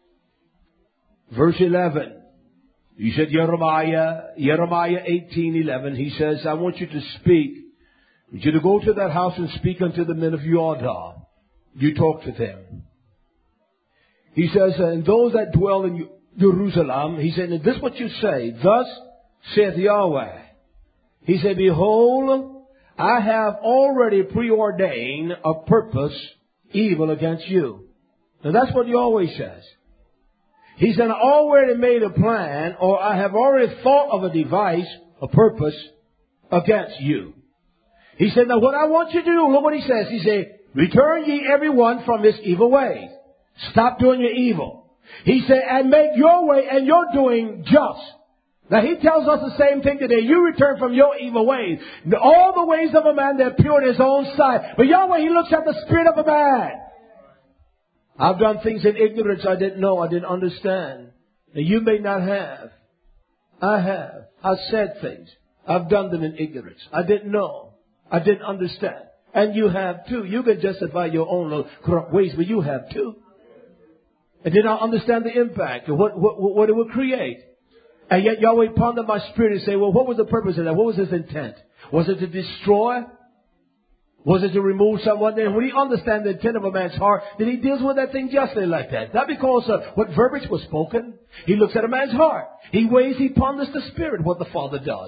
verse 11. He said, Jeremiah 18:11. He says, I want you to speak. I want you to go to that house and speak unto the men of Judah. You talk to them. He says, and those that dwell in Jerusalem, he said, and this is what you say, thus saith Yahweh. He said, behold, I have already preordained a purpose evil against you. Now that's what Yahweh says. He said, I already made a plan, or I have already thought of a device, a purpose against you. He said, now what I want you to do, look what he says. He said, return ye every one from his evil ways. Stop doing your evil. He said, and make your way and your doing just. Now he tells us the same thing today. You return from your evil ways. All the ways of a man, they're pure in his own sight. But Yahweh, He looks at the spirit of a man. I've done things in ignorance I didn't know, I didn't understand. And you may not have. I have. I've said things. I've done them in ignorance. I didn't know. I didn't understand. And you have too. You can justify your own little corrupt ways, but you have too. And did not understand the impact of what it would create. And yet Yahweh pondered my spirit and say, well, what was the purpose of that? What was His intent? Was it to destroy? Was it to remove someone? And when He understands the intent of a man's heart, then He deals with that thing justly like that. Not because of what verbiage was spoken. He looks at a man's heart. He weighs, He ponders the spirit, what the Father does.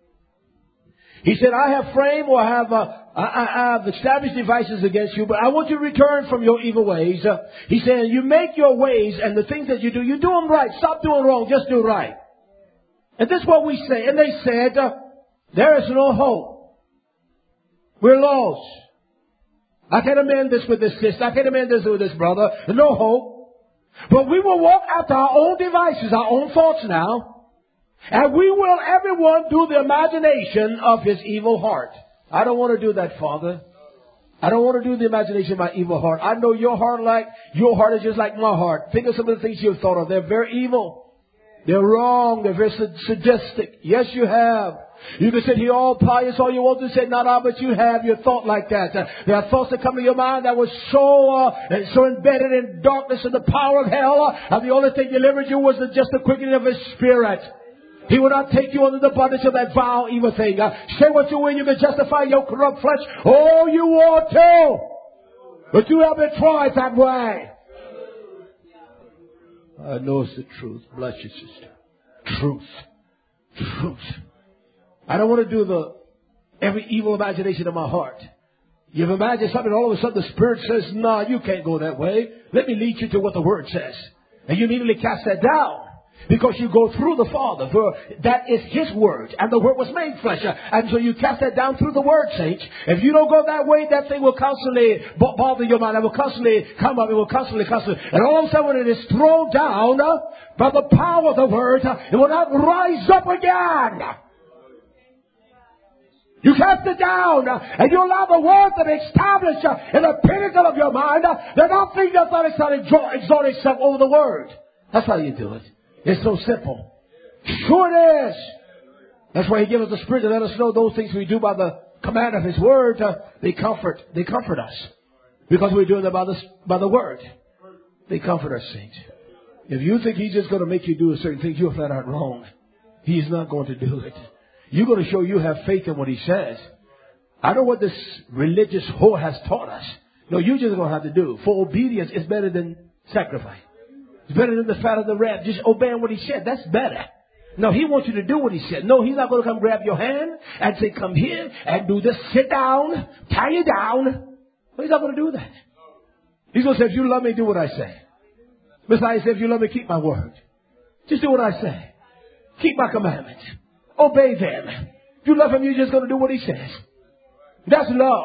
He said, I have framed or I have established devices against you, but I want you to return from your evil ways. He said, you make your ways and the things that you do them right. Stop doing wrong. Just do right. And this is what we say. And they said, there is no hope. We're lost. I can't amend this with this sister. I can't amend this with this brother. No hope. But we will walk after our own devices, our own thoughts now. And we will, everyone, do the imagination of his evil heart. I don't want to do that, Father. I don't want to do the imagination of my evil heart. I know your heart is just like my heart. Think of some of the things you've thought of. They're very evil. They're wrong. They're very sadistic. Yes, you have. You can sit here all pious all you want to say, not I, but you have your thought like that. There are thoughts that come to your mind that was so embedded in darkness and the power of hell. And the only thing delivered you was just the quickening of His Spirit. He will not take you under the bondage of that vile evil thing. Say what you will, you can justify your corrupt flesh. Oh, you want to. But you have been tried that way. I know it's the truth. Bless you, sister. Truth. I don't want to do every evil imagination of my heart. You've imagined something, all of a sudden the Spirit says, no, you can't go that way. Let me lead you to what the Word says. And you immediately cast that down. Because you go through the Father. For that is His Word. And the Word was made flesh. And so you cast that down through the Word, saints. If you don't go that way, that thing will constantly bother your mind. It will constantly come up. It will constantly. And all of a sudden when it is thrown down by the power of the Word, it will not rise up again. You cast it down and you allow the Word to be established in the pinnacle of your mind. That nothing does not exalt itself over the Word. That's how you do it. It's so simple. Sure it is. That's why He gives us the Spirit to let us know those things we do by the command of His Word. They comfort us. Because we're doing it by the Word. They comfort us, saints. If you think He's just going to make you do a certain thing, you're flat out wrong. He's not going to do it. You're going to show you have faith in what He says. I know what this religious whore has taught us. No, you're just going to have to do. For obedience is better than sacrifice. It's better than the fat of the ram. Just obeying what He said. That's better. No, He wants you to do what He said. No, He's not going to come grab your hand and say, come here and do this. Sit down. Tie you down. No, He's not going to do that. He's going to say, if you love me, do what I say. Besides, if you love me, keep my word. Just do what I say. Keep my commandments. Obey them. If you love Him, you're just going to do what He says. That's love.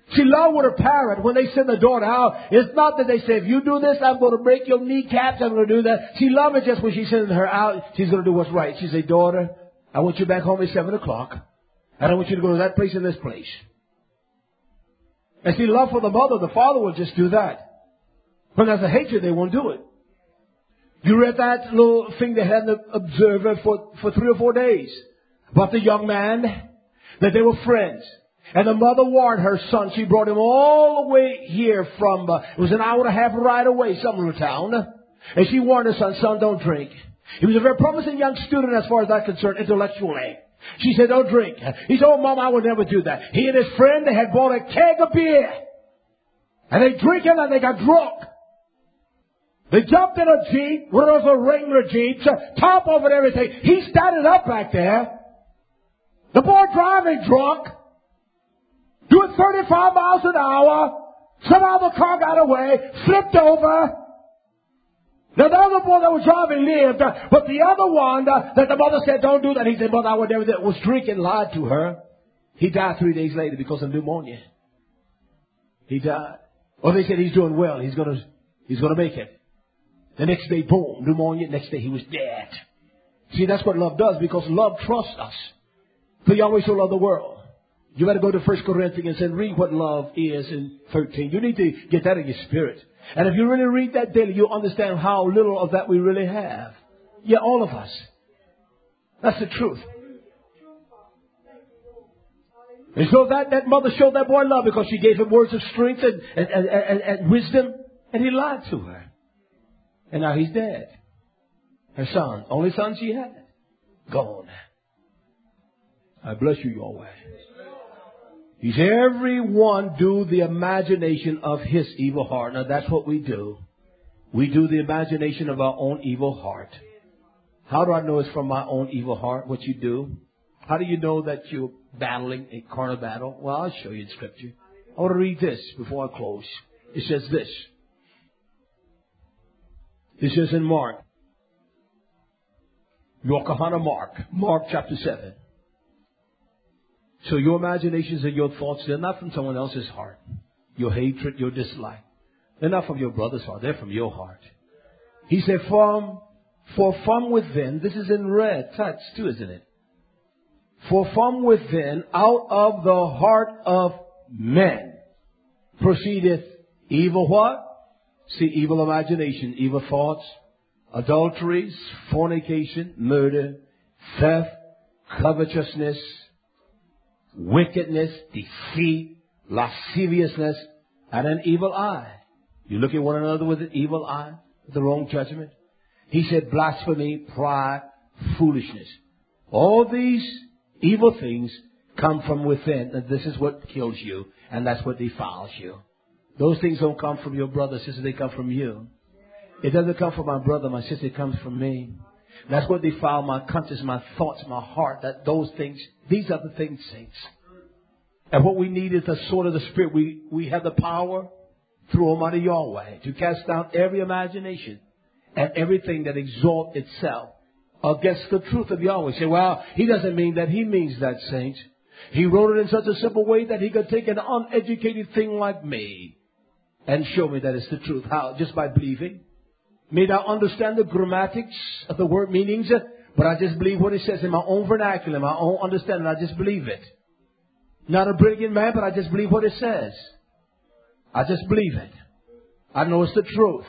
See, love with a parent, when they send the daughter out, it's not that they say, if you do this, I'm going to break your kneecaps, I'm going to do that. See, love is just when she's sending her out, she's going to do what's right. She say, daughter, I want you back home at 7 o'clock. I don't want you to go to that place and this place. And see, love for the mother, the father will just do that. When there's a hatred, they won't do it. You read that little thing they had in the Observer for 3 or 4 days about the young man, that they were friends. And the mother warned her son. She brought him all the way here from, it was an hour and a half ride away, some little town. And she warned her son, don't drink. He was a very promising young student as far as that's concerned, intellectually. She said, don't drink. He said, oh, Mom, I would never do that. He and his friend, they had bought a keg of beer. And they drank it and they got drunk. They jumped in a Jeep, one of those Wrangler Jeeps, top over everything. He started up back there. The boy driving drunk, doing 35 miles an hour. Somehow the car got away, flipped over. Now the other boy that was driving lived, but the other one that the mother said, don't do that. He said, Mother, I would never do that. Was drinking, lied to her. He died 3 days later because of pneumonia. He died. Or they said he's doing well. He's gonna make it. The next day, boom, pneumonia. Next day, he was dead. See, that's what love does, because love trusts us. For Yahweh so loved the world. You better go to 1 Corinthians and read what love is in 13. You need to get that in your spirit. And if you really read that daily, you'll understand how little of that we really have. Yeah, all of us. That's the truth. And so that mother showed that boy love because she gave him words of strength and wisdom. And he lied to her. And now he's dead. Her son, only son she had, gone. I bless you, Yahweh. He said, everyone do the imagination of his evil heart. Now that's what we do. We do the imagination of our own evil heart. How do I know it's from my own evil heart, what you do? How do you know that you're battling a carnal battle? Well, I'll show you in Scripture. I want to read this before I close. It says this. It says in Mark. Your Kahana Mark chapter 7. So your imaginations and your thoughts, they're not from someone else's heart. Your hatred, your dislike. They're not from your brother's heart. They're from your heart. He said, for from within, this is in red touch too, isn't it? For from within, out of the heart of men, proceedeth evil what? See, evil imagination, evil thoughts, adulteries, fornication, murder, theft, covetousness, wickedness, deceit, lasciviousness, and an evil eye. You look at one another with an evil eye, with the wrong judgment. He said blasphemy, pride, foolishness. All these evil things come from within, and this is what kills you, and that's what defiles you. Those things don't come from your brother, sister, they come from you. It doesn't come from my brother, my sister, it comes from me. That's what defile my conscience, my thoughts, my heart. That those things, these are the things, saints. And what we need is the sword of the Spirit. We have the power through Almighty Yahweh to cast down every imagination and everything that exalts itself against the truth of Yahweh. Say, well, he doesn't mean that. He means that, saints. He wrote it in such a simple way that he could take an uneducated thing like me and show me that it's the truth. How? Just by believing. May I understand the grammatics of the word meanings, but I just believe what it says in my own vernacular, my own understanding. I just believe it. Not a brilliant man, but I just believe what it says. I just believe it. I know it's the truth.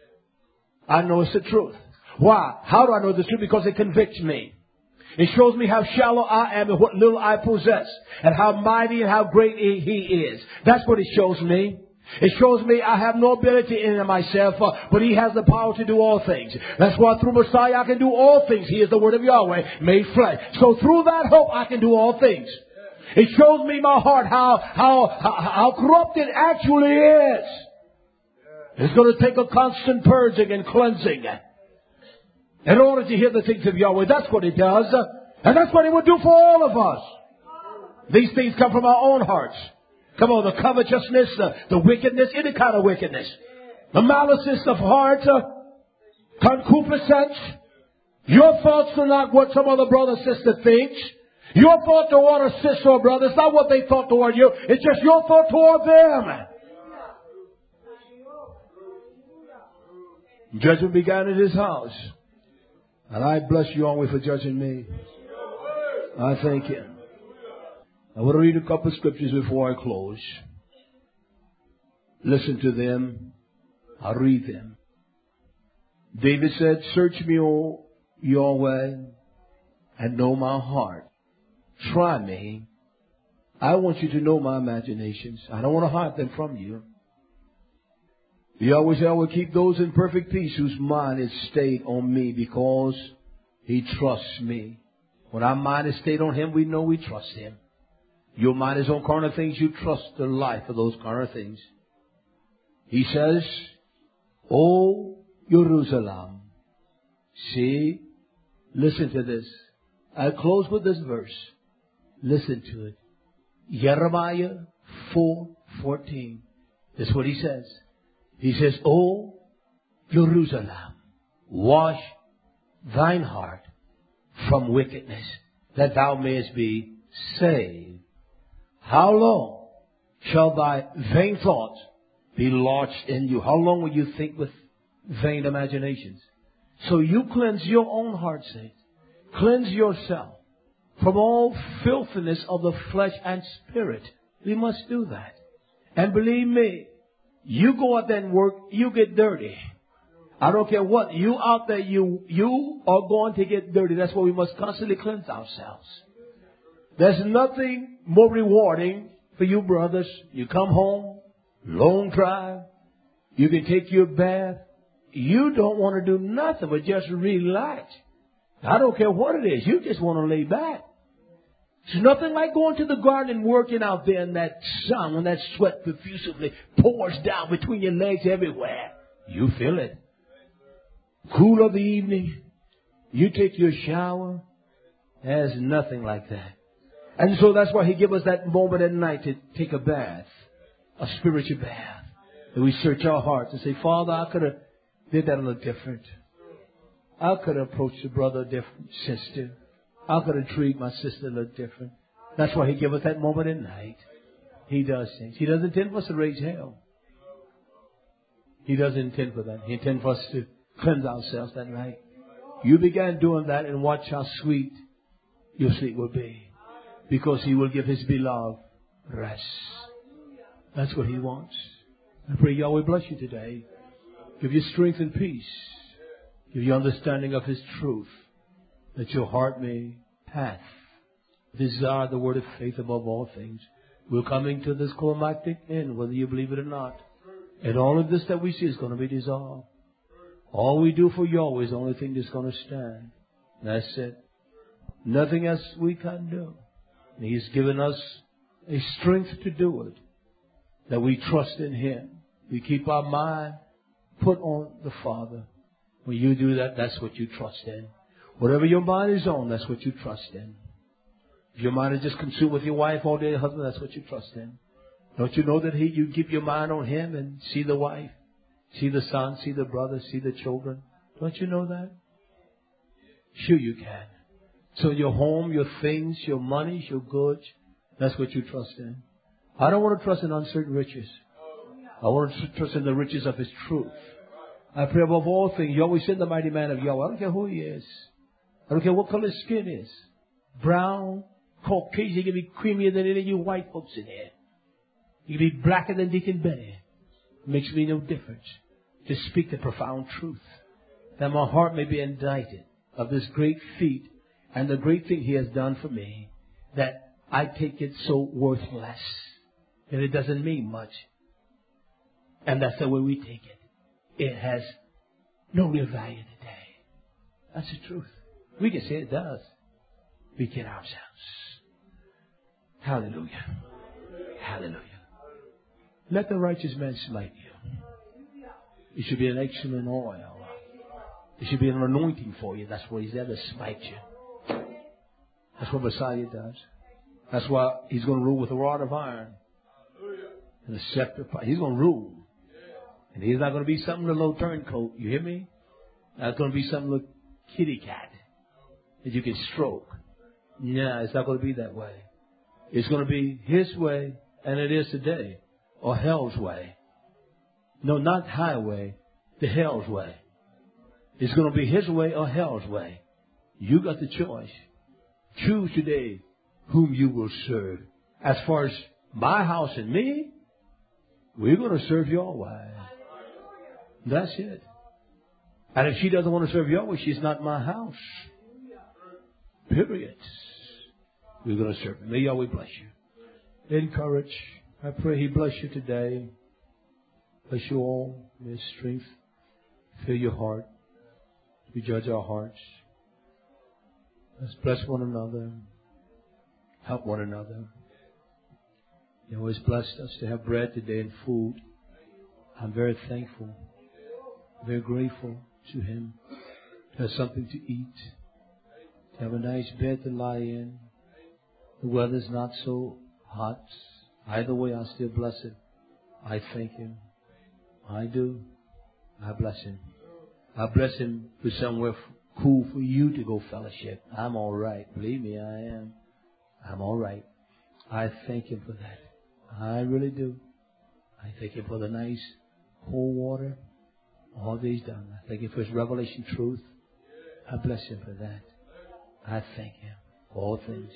I know it's the truth. Why? How do I know the truth? Because it convicts me. It shows me how shallow I am and what little I possess, and how mighty and how great He is. That's what it shows me. It shows me I have no ability in myself, but He has the power to do all things. That's why through Messiah I can do all things. He is the Word of Yahweh made flesh. So through that hope I can do all things. It shows me my heart how corrupt it actually is. It's going to take a constant purging and cleansing in order to hear the things of Yahweh. That's what it does. And that's what He will do for all of us. These things come from our own hearts. Come on, the covetousness, the wickedness, any kind of wickedness. The malice of heart, concupiscence. Your thoughts are not what some other brother or sister thinks. Your thought toward a sister or brother is not what they thought toward you. It's just your thought toward them. Judgment began in his house. And I bless you always for judging me. I thank you. I want to read a couple of scriptures before I close. Listen to them. I'll read them. David said, search me, O Yahweh, and know my heart. Try me. I want you to know my imaginations. I don't want to hide them from you. Yahweh said, I will keep those in perfect peace whose mind is stayed on me because he trusts me. When our mind is stayed on him, we know we trust him. Your mind is on carnal things, you trust the life of those carnal things. He says, O Jerusalem. See, listen to this. I'll close with this verse. Listen to it. Jeremiah 4:14. That's what he says. He says, O Jerusalem, wash thine heart from wickedness, that thou mayest be saved. How long shall thy vain thoughts be lodged in you? How long will you think with vain imaginations? So you cleanse your own heart, saints. Cleanse yourself from all filthiness of the flesh and spirit. We must do that. And believe me, you go out there and work, you get dirty. I don't care what. You out there, you are going to get dirty. That's why we must constantly cleanse ourselves. There's nothing more rewarding for you brothers. You come home, long drive, you can take your bath. You don't want to do nothing but just relax. I don't care what it is. You just want to lay back. It's nothing like going to the garden and working out there in that sun when that sweat profusively pours down between your legs everywhere. You feel it. Cool of the evening, you take your shower. There's nothing like that. And so that's why he gives us that moment at night to take a bath, a spiritual bath. And we search our hearts and say, Father, I could have did that a little different. I could have approached the brother different, sister. I could have treated my sister a little different. That's why he gives us that moment at night. He does things. He doesn't intend for us to raise hell. He doesn't intend for that. He intends for us to cleanse ourselves that night. You began doing that and watch how sweet your sleep will be. Because he will give his beloved rest. That's what he wants. I pray Yahweh bless you today. Give you strength and peace. Give you understanding of his truth. That your heart may pass. Desire the word of faith above all things. We're coming to this climactic end, whether you believe it or not. And all of this that we see is going to be dissolved. All we do for Yahweh is the only thing that's going to stand. That's it. Nothing else we can do. And he's given us a strength to do it. That we trust in him. We keep our mind put on the Father. When you do that, that's what you trust in. Whatever your mind is on, that's what you trust in. If your mind is just consumed with your wife all day, husband, that's what you trust in. Don't you know that you keep your mind on him and see the wife, see the son, see the brother, see the children? Don't you know that? Sure you can. So your home, your things, your money, your goods, that's what you trust in. I don't want to trust in uncertain riches. I want to trust in the riches of his truth. I pray above all things, you always send the mighty man of Yahweh. I don't care who he is. I don't care what color his skin is. Brown, Caucasian, he can be creamier than any of you white folks in here. He can be blacker than Deacon Benny. Makes me no difference. To speak the profound truth. That my heart may be indicted of this great feat and the great thing he has done for me. That I take it so worthless. And it doesn't mean much. And that's the way we take it. It has no real value today. That's the truth. We can say it does. We kid ourselves. Hallelujah. Hallelujah. Let the righteous man smite you. It should be an excellent oil. It should be an anointing for you. That's what he's there to smite you. That's what Messiah does. That's why he's going to rule with a rod of iron. And a scepter. He's going to rule. And he's not going to be something, a little turncoat. You hear me? Not going to be something little kitty cat that you can stroke. Yeah, it's not going to be that way. It's going to be His way, and it is today, or hell's way. No, not highway, the hell's way. It's going to be His way or hell's way. You got the choice. Choose today whom you will serve. As far as my house and me, we're going to serve your way. That's it. And if she doesn't want to serve your way, she's not my house. Period. We're going to serve Him. May Yahweh bless you. Encourage. I pray He bless you today. Bless you all. May His strength fill your heart. We judge our hearts. Let's bless one another. Help one another. He always blessed us to have bread today and food. I'm very thankful. Very grateful to Him to have something to eat. To have a nice bed to lie in. The weather's not so hot. Either way, I still bless Him. I thank Him. I do. I bless Him. I bless Him for somewhere cool for you to go fellowship. I'm all right. Believe me, I am. I'm all right. I thank Him for that. I really do. I thank Him for the nice cold water. All that He's done. I thank Him for His revelation truth. I bless Him for that. I thank Him for all things.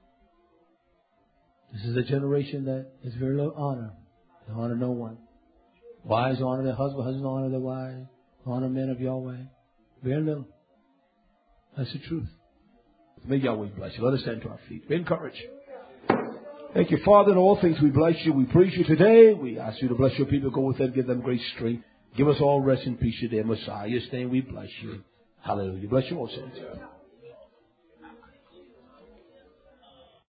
This is a generation that is very little honor. They honor no one. Wives honor their husband. Husbands honor their wives. Honor men of Yahweh. Very little. That's the truth. May Yahweh bless you. Let us stand to our feet. Be encouraged. Thank you, Father. In all things we bless you. We praise you today. We ask you to bless your people. Go with them. Give them great strength. Give us all rest and peace today. Messiah's name we bless you. Hallelujah. Bless you all, saints.